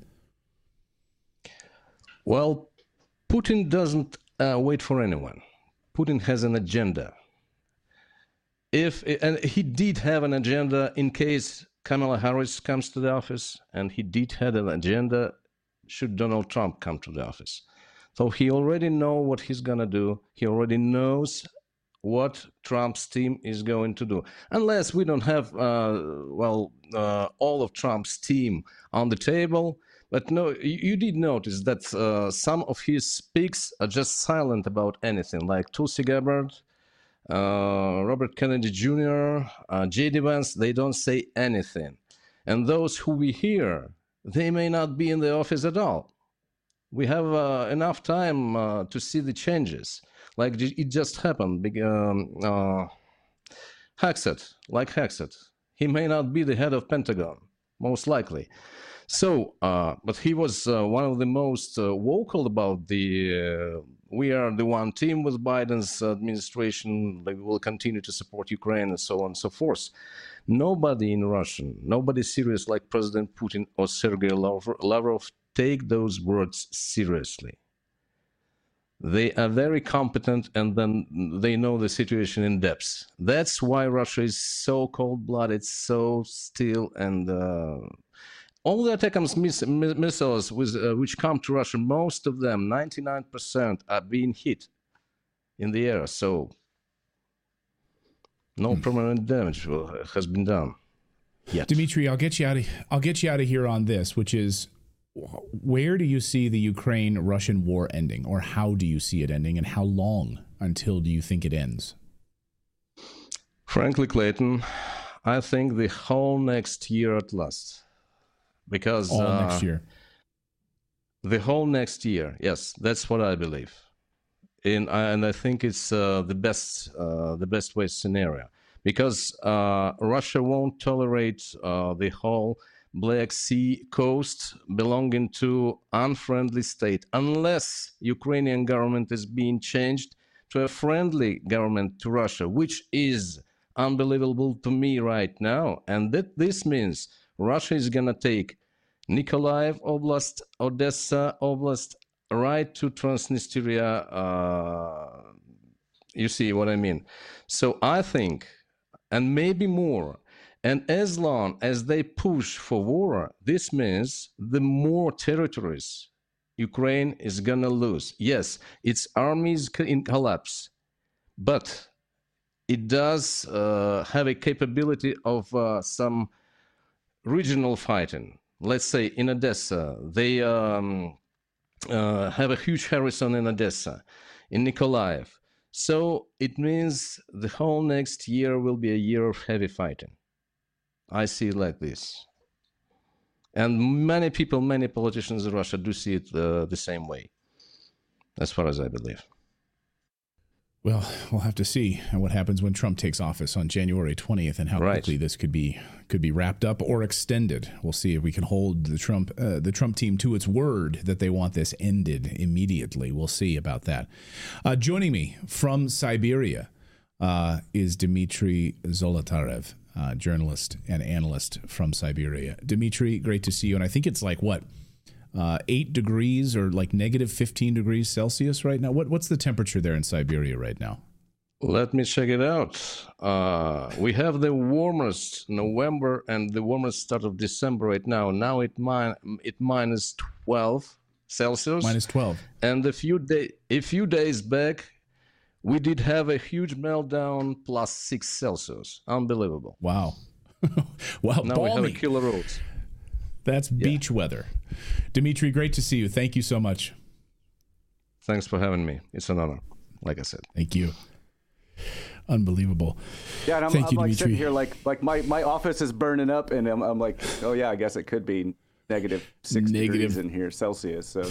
Well, Putin doesn't uh, wait for anyone. Putin has an agenda. If and he did have an agenda in case Kamala Harris comes to the office, and he did have an agenda should Donald Trump come to the office. So he already knows what he's gonna do. He already knows what Trump's team is going to do. Unless we don't have, uh, well, uh, all of Trump's team on the table. But no, you, you did notice that uh, some of his speaks are just silent about anything, like Tulsi Gabbard, uh, Robert Kennedy Junior, uh, J D Vance, they don't say anything. And those who we hear, they may not be in the office at all. We have uh, enough time uh, to see the changes. Like it just happened. Big, um, uh, Hexet, like Hexet, he may not be the head of Pentagon, most likely. So, uh, but he was uh, one of the most uh, vocal about the, uh, we are the one team with Biden's administration, they will continue to support Ukraine and so on and so forth. Nobody in Russia, nobody serious like President Putin or Sergei Lavrov take those words seriously. They are very competent and then they know the situation in depth. That's why Russia is so cold-blooded, so still, and uh, all the ATACMS miss missiles with, uh, which come to Russia, most of them, ninety-nine percent, are being hit in the air. So no hmm. permanent damage has been done yet. Dmitry, I'll get you out of I'll get you out of here on this, which is, where do you see the Ukraine-Russian war ending, or how do you see it ending, and how long until do you think it ends? Frankly, Clayton, I think the whole next year at last. Because all uh, next year. The whole next year, yes, that's what I believe. In, and I think it's uh, the best, uh, the best way scenario, because uh, Russia won't tolerate uh, the whole Black Sea coast belonging to unfriendly state unless Ukrainian government is being changed to a friendly government to Russia, which is unbelievable to me right now. And that this means Russia is gonna take Nikolaev Oblast, Odessa Oblast, right to Transnistria. Uh, you see what I mean? So I think, and maybe more, and as long as they push for war, this means the more territories Ukraine is gonna lose. Yes, its army is in collapse, but it does uh, have a capability of uh, some regional fighting. Let's say in Odessa, they um, uh, have a huge garrison in Odessa, in Nikolaev. So it means the whole next year will be a year of heavy fighting. I see it like this. And many people, many politicians in Russia do see it uh, the same way, as far as I believe. Well, we'll have to see what happens when Trump takes office on January twentieth, and how right. quickly this could be could be wrapped up or extended. We'll see if we can hold the Trump uh, the Trump team to its word that they want this ended immediately. We'll see about that. Uh, joining me from Siberia uh, is Dmitry Zolotarev, uh, journalist and analyst from Siberia. Dmitry, great to see you. And I think it's like what? Uh, eight degrees or like negative fifteen degrees Celsius right now. What what's the temperature there in Siberia right now? Let me check it out. Uh, we have the warmest November and the warmest start of December right now. Now it min it minus twelve Celsius. Minus twelve. And a few day a few days back, we did have a huge meltdown, plus six Celsius. Unbelievable. Wow. Wow. Now balmy. we have a killer roads. That's yeah. beach weather. Dmitry, great to see you. Thank you so much. Thanks for having me. It's an honor, like I said. Thank you. Unbelievable. Yeah, and I'm, Thank I'm you, like Dmitry. sitting here like like my, my office is burning up, and I'm, I'm like, oh yeah, I guess it could be negative six negative. degrees in here Celsius. So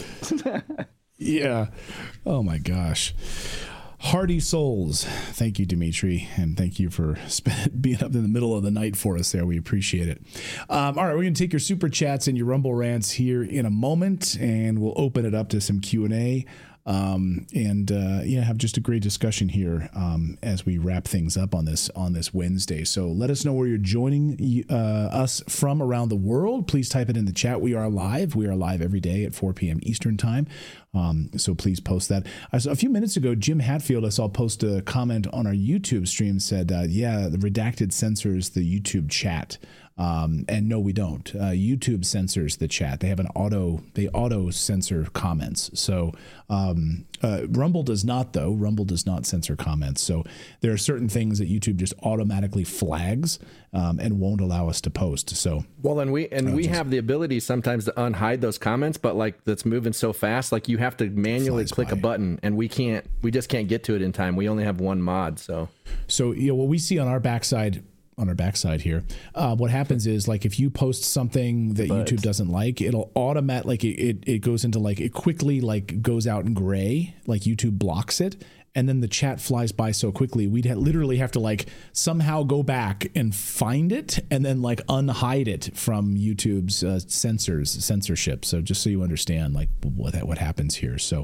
yeah. Oh my gosh. Hardy souls. Thank you, Dmitry, and thank you for being up in the middle of the night for us there. We appreciate it. Um, all right, we're going to take your super chats and your Rumble rants here in a moment, and we'll open it up to some Q and A. Um, and uh, yeah, have just a great discussion here um, as we wrap things up on this on this Wednesday. So let us know where you're joining uh, us from around the world. Please type it in the chat. We are live. We are live every day at four p.m. Eastern time. Um, so please post that. Uh, so a few minutes ago, Jim Hatfield, I saw post a comment on our YouTube stream, said, uh, yeah, the redacted censors the YouTube chat. Um, and no, we don't. Uh, YouTube censors the chat. They have an auto, they auto censor comments. So um, uh, Rumble does not, though. Rumble does not censor comments. So there are certain things that YouTube just automatically flags um, and won't allow us to post. So well, and we and uh, we just, have the ability sometimes to unhide those comments, but like that's moving so fast, like you have to manually click by. a button, and we can't, we just can't get to it in time. We only have one mod. So so you know what we see on our backside. on our backside here. Uh, what happens is, like, if you post something that But- YouTube doesn't like, it'll automatic like it, it it goes into like it quickly like goes out in gray, like YouTube blocks it, and then the chat flies by so quickly we'd ha- literally have to like somehow go back and find it and then like unhide it from YouTube's uh, censors censorship. So just so you understand like what what happens here. So.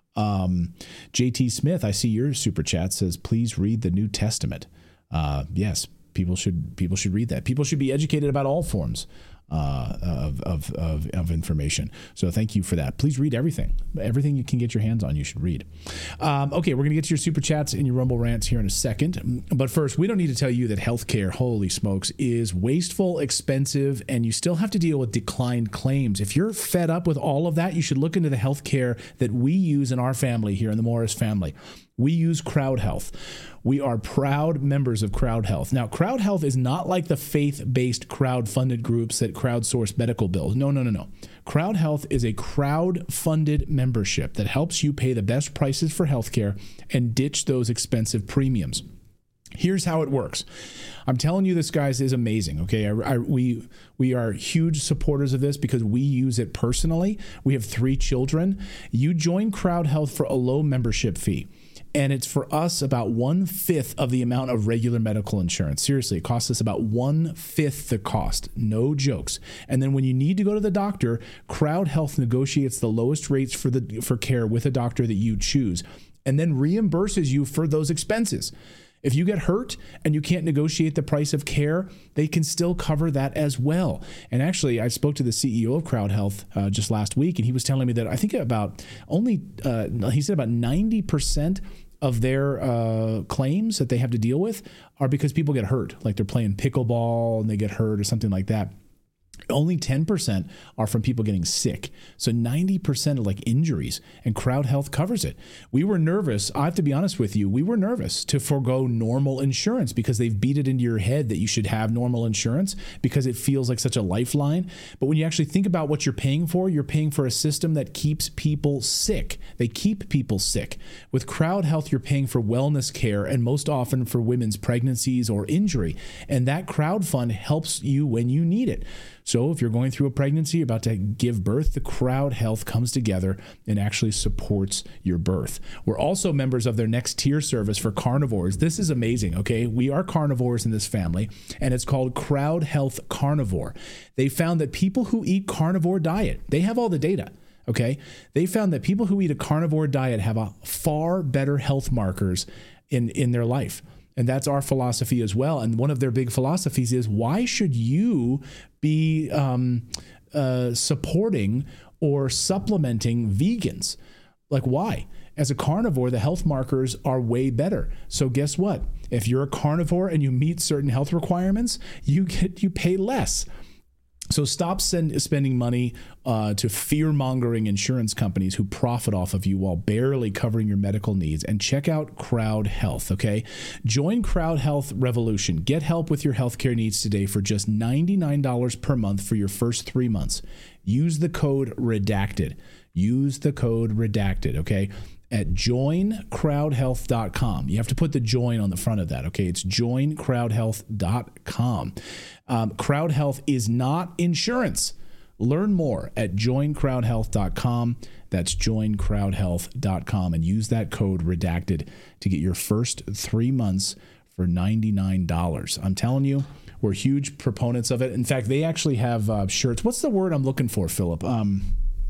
Um, J T Smith, I see your super chat says, please read the New Testament. Uh, yes, people should people should read that. People should be educated about all forms uh, of, of, of, of information. So thank you for that. Please read everything. Everything you can get your hands on, you should read. Um, okay, we're going to get to your super chats and your Rumble rants here in a second. But first, we don't need to tell you that healthcare, holy smokes, is wasteful, expensive, and you still have to deal with declined claims. If you're fed up with all of that, you should look into the healthcare that we use in our family here in the Morris family. We use Crowd Health. We are proud members of Crowd Health. Now, Crowd Health is not like the faith-based crowd-funded groups that crowdsource medical bills. No, no, no, no. Crowd Health is a crowd-funded membership that helps you pay the best prices for healthcare and ditch those expensive premiums. Here's how it works. I'm telling you, this, guys, is amazing. Okay, I, I, we we are huge supporters of this because we use it personally. We have three children. You join Crowd Health for a low membership fee. And it's for us about one-fifth of the amount of regular medical insurance. Seriously, it costs us about one-fifth the cost. No jokes. And then when you need to go to the doctor, Crowd Health negotiates the lowest rates for the for care with a doctor that you choose, and then reimburses you for those expenses. If you get hurt and you can't negotiate the price of care, they can still cover that as well. And actually, I spoke to the C E O of Crowd Health uh, just last week, and he was telling me that I think about only, uh, he said about ninety percent of their uh, claims that they have to deal with are because people get hurt, like they're playing pickleball and they get hurt or something like that. Only ten percent are from people getting sick. So ninety percent are like injuries, and Crowd Health covers it. We were nervous. I have to be honest with you. We were nervous to forego normal insurance because they've beat it into your head that you should have normal insurance because it feels like such a lifeline. But when you actually think about what you're paying for, you're paying for a system that keeps people sick. They keep people sick. With Crowd Health, you're paying for wellness care and most often for women's pregnancies or injury. And that crowd fund helps you when you need it. So if you're going through a pregnancy, about to give birth, the Crowd Health comes together and actually supports your birth. We're also members of their next tier service for carnivores. This is amazing, okay? We are carnivores in this family, and it's called Crowd Health Carnivore. They found that people who eat carnivore diet, they have all the data, okay? They found that people who eat a carnivore diet have a far better health markers in, in their life. And that's our philosophy as well. And one of their big philosophies is, why should you be um, uh, supporting or supplementing vegans? Like, why? As a carnivore, the health markers are way better. So guess what? If you're a carnivore and you meet certain health requirements, you get you pay less. So stop send, spending money uh, to fear-mongering insurance companies who profit off of you while barely covering your medical needs, and check out Crowd Health, okay? Join Crowd Health Revolution. Get help with your healthcare needs today for just ninety-nine dollars per month for your first three months. Use the code REDACTED. Use the code REDACTED, okay? At join crowd health dot com. You have to put the join on the front of that, okay? It's join crowd health dot com. Um, Crowd Health is not insurance. Learn more at join crowd health dot com. That's join crowd health dot com, and use that code REDACTED to get your first three months for ninety-nine dollars. I'm telling you, we're huge proponents of it. In fact, they actually have uh, shirts. What's the word I'm looking for, Philip? Um,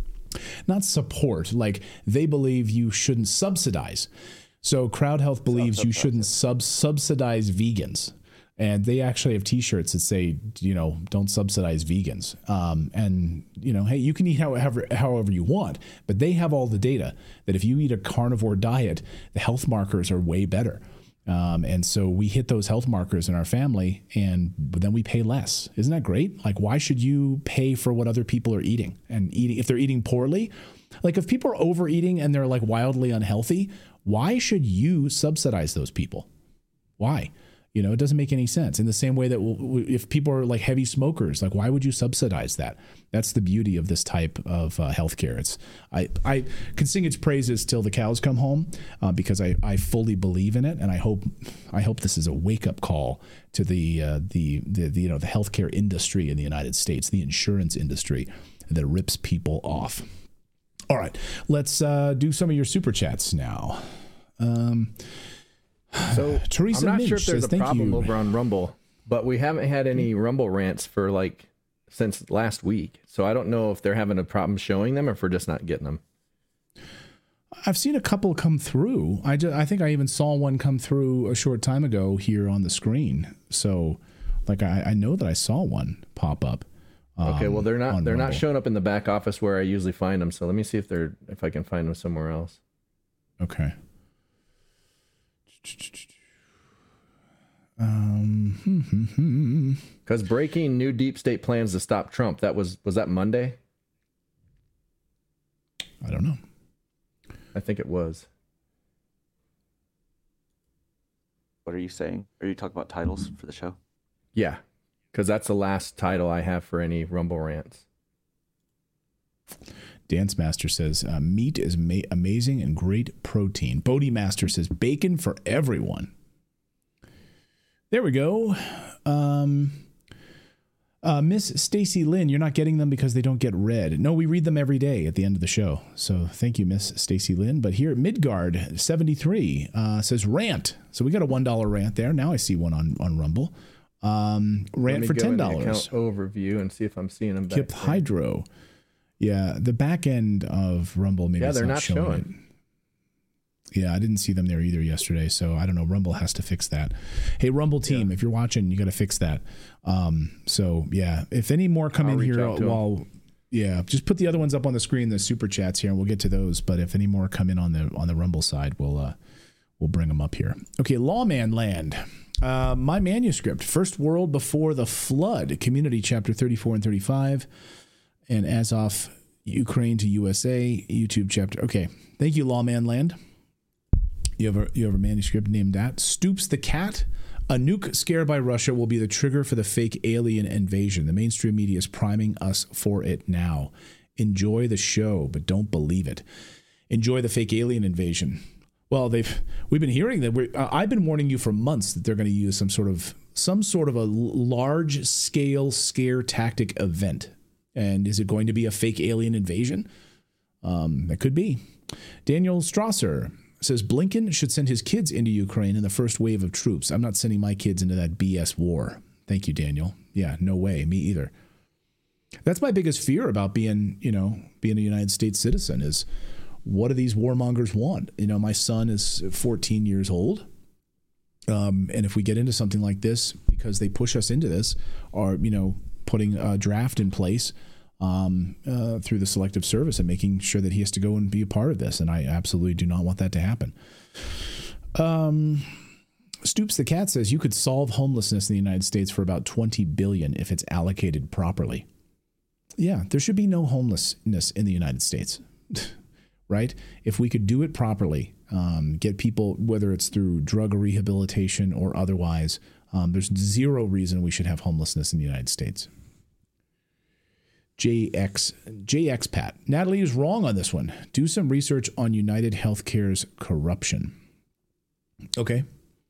not support. Like, they believe you shouldn't subsidize. So Crowd Health believes you shouldn't sub subsidize vegans. And they actually have T-shirts that say, you know, don't subsidize vegans. Um, and, you know, hey, you can eat however, however you want, but they have all the data that if you eat a carnivore diet, the health markers are way better. Um, and so we hit those health markers in our family, and then we pay less. Isn't that great? Like, why should you pay for what other people are eating and eating if they're eating poorly? Like, if people are overeating and they're like wildly unhealthy, why should you subsidize those people? Why? You know, it doesn't make any sense. In the same way that w- w- if people are like heavy smokers, like why would you subsidize that? That's the beauty of this type of uh, healthcare. It's I I can sing its praises till the cows come home uh, because I, I fully believe in it, and I hope I hope this is a wake up call to the, uh, the the the you know the healthcare industry in the United States, the insurance industry that rips people off. All right, let's uh, do some of your super chats now. Um, So Teresa I'm not Minch sure if there's says, a "Thank problem you." over on Rumble, but we haven't had any Rumble rants for like since last week. So I don't know if they're having a problem showing them or if we're just not getting them. I've seen a couple come through. I, just, I think I even saw one come through a short time ago here on the screen. So, like, I, I know that I saw one pop up. Um, Okay, well they're not they're Rumble. not showing up in the back office where I usually find them. So let me see if they're if I can find them somewhere else. Okay. Um, because breaking new deep state plans to stop Trump. That was was that Monday? I don't know. I think it was. What are you saying? Are you talking about titles for the show? Yeah, because that's the last title I have for any Rumble rants. Dance Master says, uh, meat is ma- amazing and great protein. Bodie Master says, bacon for everyone. There we go. Um, uh, Miss Stacy Lynn, you're not getting them because they don't get read. No, we read them every day at the end of the show. So thank you, Miss Stacy Lynn. But here, Midgard seventy-three uh, says rant. So we got a one dollar rant there. Now I see one on, on Rumble. Um, rant for ten dollars. Overview and see if I'm seeing them back Kip there. Hydro. Yeah, the back end of Rumble, maybe Yeah, it's they're not, not showing, showing. it. Yeah, I didn't see them there either yesterday, so I don't know. Rumble has to fix that. Hey, Rumble team, if you're watching, you got to fix that. Um, so yeah, if any more come I'll in reach here out to 'em. while, yeah, just put the other ones up on the screen, the super chats here, and we'll get to those. But if any more come in on the on the Rumble side, we'll uh, we'll bring them up here. Okay, Lawman Land. Uh, my manuscript, First World Before the Flood, Community, Chapter thirty-four and thirty-five, and Azov, Ukraine to U S A, YouTube chapter. Okay, thank you, Lawman Land. You have a you have a manuscript named that. Stoops the Cat. A nuke scare by Russia will be the trigger for the fake alien invasion. The mainstream media is priming us for it now. Enjoy the show, but don't believe it. Enjoy the fake alien invasion. Well, they've we've been hearing that. We're, uh, I've been warning you for months that they're going to use some sort of some sort of a large scale scare tactic event. And is it going to be a fake alien invasion? Um, it could be. Daniel Strasser says Blinken should send his kids into Ukraine in the first wave of troops. I'm not sending my kids into that B S war. Thank you, Daniel. Yeah, no way. Me either. That's my biggest fear about being, you know, being a United States citizen is what do these warmongers want? You know, my son is fourteen years old. Um, and if we get into something like this because they push us into this or, you know, putting a draft in place um, uh, through the Selective Service and making sure that he has to go and be a part of this. And I absolutely do not want that to happen. Um, Stoops the Cat says you could solve homelessness in the United States for about twenty billion dollars if it's allocated properly. Yeah, there should be no homelessness in the United States, right? If we could do it properly, um, get people, whether it's through drug rehabilitation or otherwise, um, there's zero reason we should have homelessness in the United States. J X, J X Pat. Natalie is wrong on this one. Do some research on United Healthcare's corruption. Okay.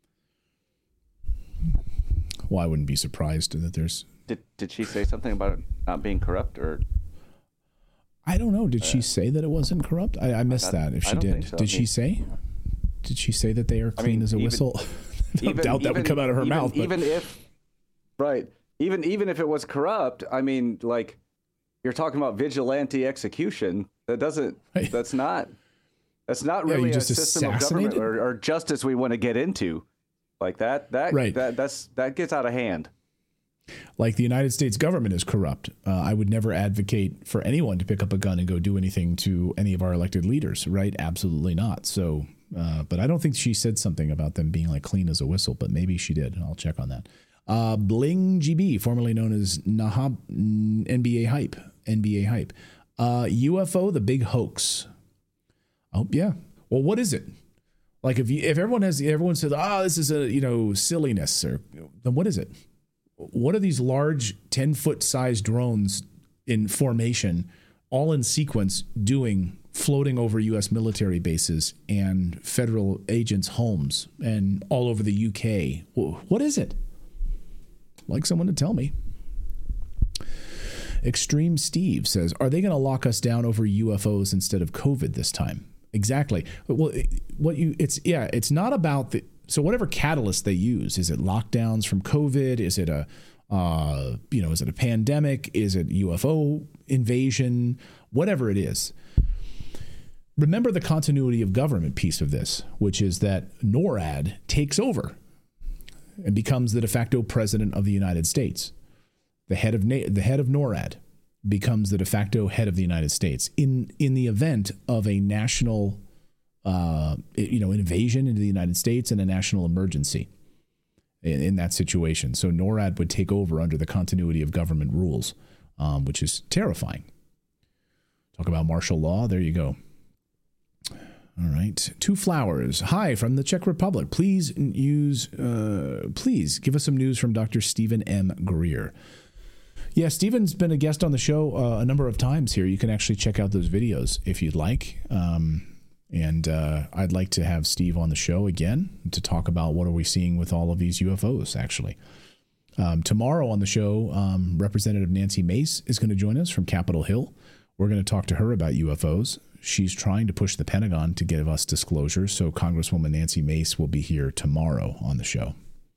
Well, I wouldn't be surprised that there's... Did did she say something about it not being corrupt, or? I don't know. Did uh, she say that it wasn't corrupt? I, I missed I, that. If I she don't did, think so. did I she mean, say? Did she say that they are clean I mean, as a even, whistle? I even, doubt that even, would come out of her even, mouth. But. Even if, right? Even even if it was corrupt, I mean, like, you're talking about vigilante execution. That doesn't. Right. That's not. That's not Yeah, really you a just system of government or, or justice we want to get into. Like that. That. Right. That. That's that gets out of hand. Like the United States government is corrupt. Uh, I would never advocate for anyone to pick up a gun and go do anything to any of our elected leaders, right? Absolutely not. So, uh, but I don't think she said something about them being like clean as a whistle, but maybe she did. I'll check on that. Uh, Bling G B, formerly known as Nahab, N B A Hype, N B A Hype. Uh, U F O, the big hoax. Oh, yeah. Well, what is it? Like if you, if everyone has, everyone says, oh, this is a, you know, silliness, or then what is it? What are these large ten foot sized drones in formation, all in sequence, doing, floating over U S military bases and federal agents' homes and all over the U K? What is it? I'd like someone to tell me. Extreme Steve says, are they going to lock us down over U F Os instead of COVID this time? Exactly. Well, what you, it's, yeah, it's not about the, so whatever catalyst they use, is it lockdowns from COVID? Is it a, uh, you know, is it a pandemic? Is it U F O invasion? Whatever it is. Remember the continuity of government piece of this, which is that NORAD takes over and becomes the de facto president of the United States. The head of Na- the head of NORAD becomes the de facto head of the United States in in the event of a national, uh, you know, invasion into the United States and a national emergency. In, in that situation, so NORAD would take over under the continuity of government rules, um, which is terrifying. Talk about martial law. There you go. All right. Two Flowers. Hi from the Czech Republic. Please use, uh, please give us some news from Doctor Stephen M. Greer. Yeah, Stephen's been a guest on the show uh, a number of times here. You can actually check out those videos if you'd like. Um, and uh, I'd like to have Steve on the show again to talk about what are we seeing with all of these U F Os, actually. Um, tomorrow on the show, um, Representative Nancy Mace is going to join us from Capitol Hill. We're going to talk to her about U F Os. She's trying to push the Pentagon to give us disclosure, so Congresswoman Nancy Mace will be here tomorrow on the show.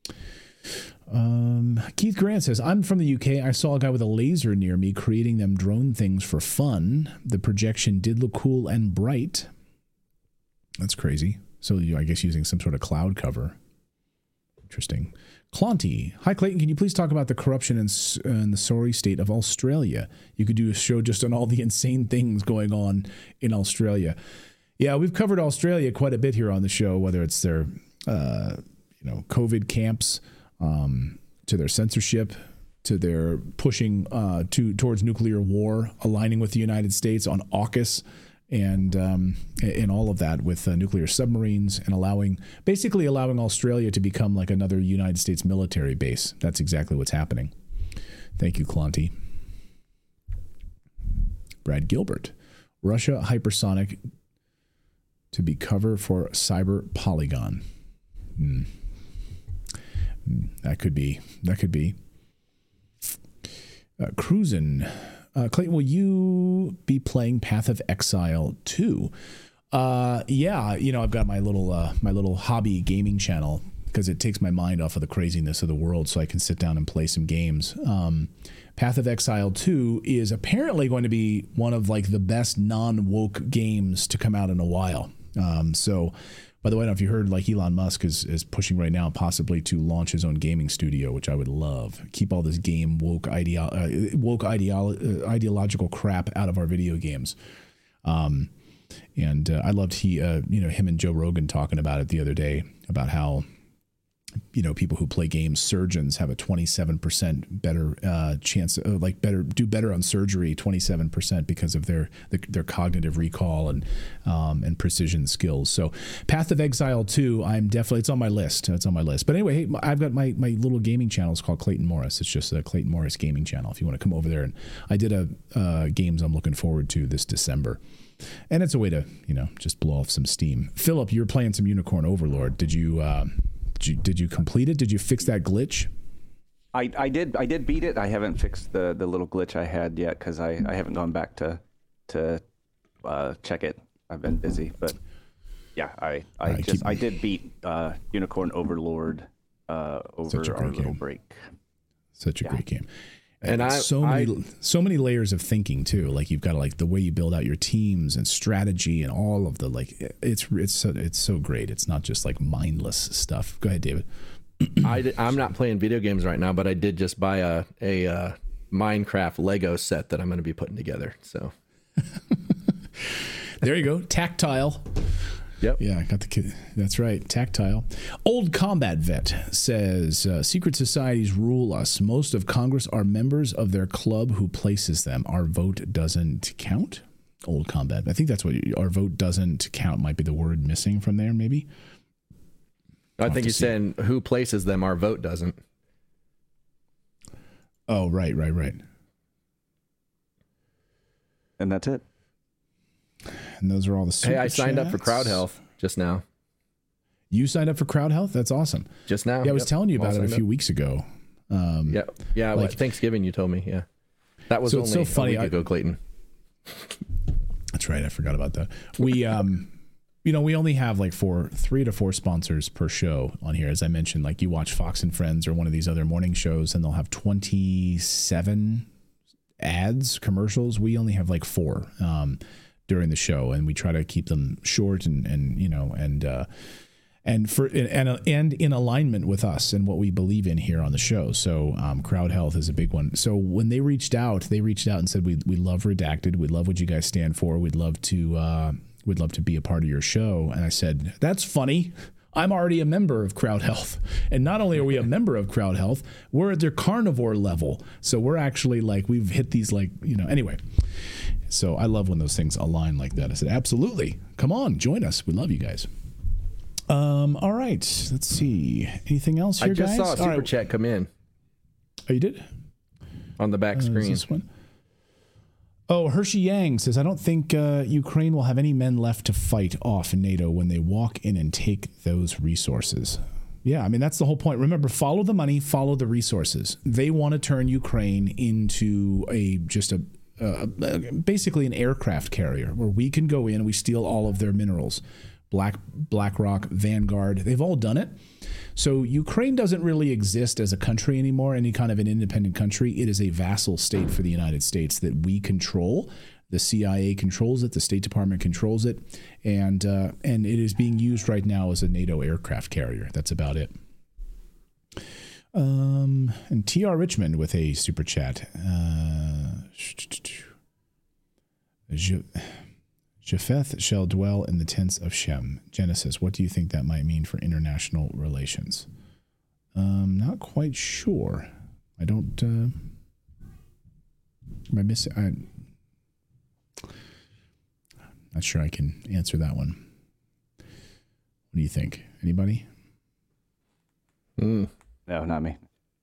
Um, Keith Grant says, I'm from the U K. I saw a guy with a laser near me creating them drone things for fun. The projection did look cool and bright. That's crazy. So you, I guess using some sort of cloud cover. Interesting. Clonty. Hi, Clayton. Can you please talk about the corruption and, and the sorry state of Australia? You could do a show just on all the insane things going on in Australia. Yeah, we've covered Australia quite a bit here on the show, whether it's their, uh, you know, COVID camps, um, to their censorship, to their pushing uh, to towards nuclear war, aligning with the United States on AUKUS, and um, and all of that with uh, nuclear submarines, and allowing basically allowing Australia to become like another United States military base. That's exactly what's happening. Thank you, Clonty. Brad Gilbert. Russia hypersonic to be cover for cyber polygon. Hmm. That could be. That could be. Uh, Cruisin'. Uh, Clayton, will you be playing Path of Exile two? Uh, yeah, you know, I've got my little uh, my little hobby gaming channel because it takes my mind off of the craziness of the world, so I can sit down and play some games. Um, Path of Exile two is apparently going to be one of like the best non-woke games to come out in a while. Um, so, by the way, I don't know if you heard, like Elon Musk is is pushing right now possibly to launch his own gaming studio, which I would love. Keep all this game woke ideo- uh, woke ideolo- uh, ideological crap out of our video games. Um, and uh, I loved he, uh, you know, him and Joe Rogan talking about it the other day about how, you know, people who play games, surgeons have a twenty-seven percent better uh, chance, uh, like better do better on surgery, twenty-seven percent because of their their, their cognitive recall and um, and precision skills. So, Path of Exile two, I'm definitely it's on my list. It's on my list. But anyway, hey, I've got my my little gaming channel. It's called Clayton Morris. It's just a Clayton Morris gaming channel. If you want to come over there, and I did a uh, games I'm looking forward to this December. And it's a way to, you know, just blow off some steam. Philip, you're playing some Unicorn Overlord. Did you? Uh, Did you, did you complete it? Did you fix that glitch? I, I did I did beat it. I haven't fixed the, the little glitch I had yet because I, I haven't gone back to to uh, check it. I've been busy, but yeah, I I right, just keep... I did beat uh, Unicorn Overlord uh, over our little game. break. Such a yeah. great game. And I, so many I, so many layers of thinking too. Like you've got like the way you build out your teams and strategy and all of the like. It's it's so, it's so great. It's not just like mindless stuff. Go ahead, David. I I'm not playing video games right now, but I did just buy a a uh, Minecraft Lego set that I'm going to be putting together. So there you go, tactile. Yep. Yeah, I got the kid. That's right. Tactile. Old Combat Vet says, uh, secret societies rule us. Most of Congress are members of their club who places them. Our vote doesn't count? Old Combat. I think that's what you, our vote doesn't count might be the word missing from there, maybe. I think he's saying who places them, our vote doesn't. Oh, right, right, right. And that's it. And those are all the super Hey, I signed chats. up for Crowd Health just now. You signed up for Crowd Health? That's awesome. Just now. Yeah, I was Yep. telling you about All it a signed few up. weeks ago. Um, Yeah, yeah. like- Like Thanksgiving, you told me. Yeah, that was So only it's so funny, a week I- ago, Clayton. That's right. I forgot about that. We, um, you know, we only have like four, three to four sponsors per show on here. As I mentioned, like you watch Fox and Friends or one of these other morning shows, and they'll have twenty-seven ads, commercials. We only have like four um, during the show, and we try to keep them short and and you know and uh, and for and and in alignment with us and what we believe in here on the show. So um, Crowd Health is a big one. So when they reached out, they reached out and said, we we love Redacted. We love what you guys stand for. We'd love to uh, we'd love to be a part of your show. And I said, that's funny. I'm already a member of Crowd Health. And not only are we a member of Crowd Health, we're at their carnivore level. So we're actually like, we've hit these like, you know, anyway. So I love when those things align like that. I said, absolutely. Come on, join us. We love you guys. Um, all right. Let's see. Anything else here, I just guys? saw a All super right. chat come in. Oh, you did? On the back Uh, is screen. this one? Oh, Hershey Yang says, I don't think uh, Ukraine will have any men left to fight off NATO when they walk in and take those resources. Yeah, I mean, that's the whole point. Remember, follow the money, follow the resources. They want to turn Ukraine into a just a uh, basically an aircraft carrier where we can go in and we steal all of their minerals. Black BlackRock, Vanguard, they've all done it. So Ukraine doesn't really exist as a country anymore, any kind of an independent country. It is a vassal state for the United States that we control. The C I A controls it. The State Department controls it. And uh, and it is being used right now as a NATO aircraft carrier. That's about it. Um, and T R Richmond with a super chat. Uh, Japheth shall dwell in the tents of Shem. Genesis, what do you think that might mean for international relations? Um, not quite sure. I don't. Uh, am I missing? I'm not sure I can answer that one. What do you think? Anybody? Mm. No, not me.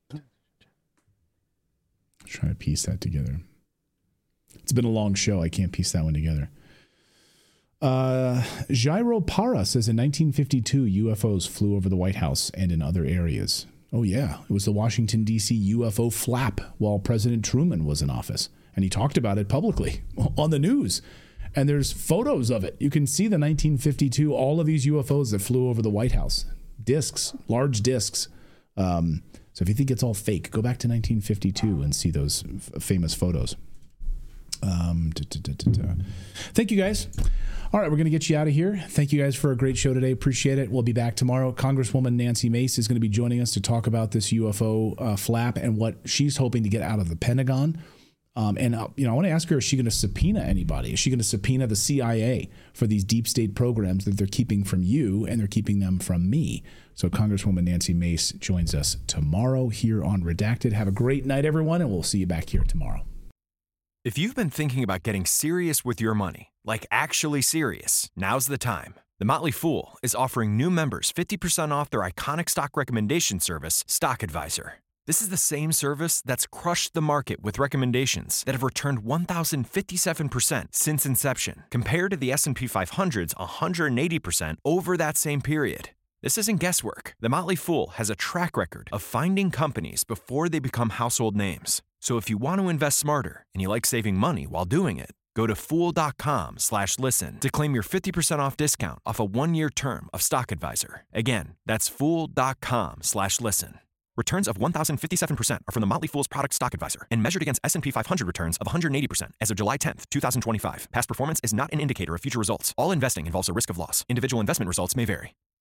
Try to piece that together. It's been a long show. I can't piece that one together. Uh, Jairo Para says in nineteen fifty-two, U F Os flew over the White House and in other areas. Oh, yeah. It was the Washington, D C U F O flap while President Truman was in office. And he talked about it publicly on the news. And there's photos of it. You can see the nineteen fifty-two, all of these U F Os that flew over the White House. Discs, large discs. Um, so if you think it's all fake, go back to nineteen fifty-two and see those f- famous photos. Um, da, da, da, da, da. Thank you, guys. All right, we're going to get you out of here. Thank you guys for a great show today. Appreciate it. We'll be back tomorrow. Congresswoman Nancy Mace is going to be joining us to talk about this U F O uh, flap and what she's hoping to get out of the Pentagon. Um, and, uh, you know, I want to ask her, is she going to subpoena anybody? Is she going to subpoena the C I A for these deep state programs that they're keeping from you and they're keeping them from me? So Congresswoman Nancy Mace joins us tomorrow here on Redacted. Have a great night, everyone, and we'll see you back here tomorrow. If you've been thinking about getting serious with your money, like actually serious, now's the time. The Motley Fool is offering new members fifty percent off their iconic stock recommendation service, Stock Advisor. This is the same service that's crushed the market with recommendations that have returned one thousand fifty-seven percent since inception, compared to the S and P five hundred's one hundred eighty percent over that same period. This isn't guesswork. The Motley Fool has a track record of finding companies before they become household names. So if you want to invest smarter and you like saving money while doing it, go to fool.com slash listen to claim your fifty percent off discount off a one-year term of Stock Advisor. Again, that's fool.com slash listen. Returns of one thousand fifty-seven percent are from the Motley Fool's product Stock Advisor and measured against S and P five hundred returns of one hundred eighty percent as of July tenth, twenty twenty-five. Past performance is not an indicator of future results. All investing involves a risk of loss. Individual investment results may vary.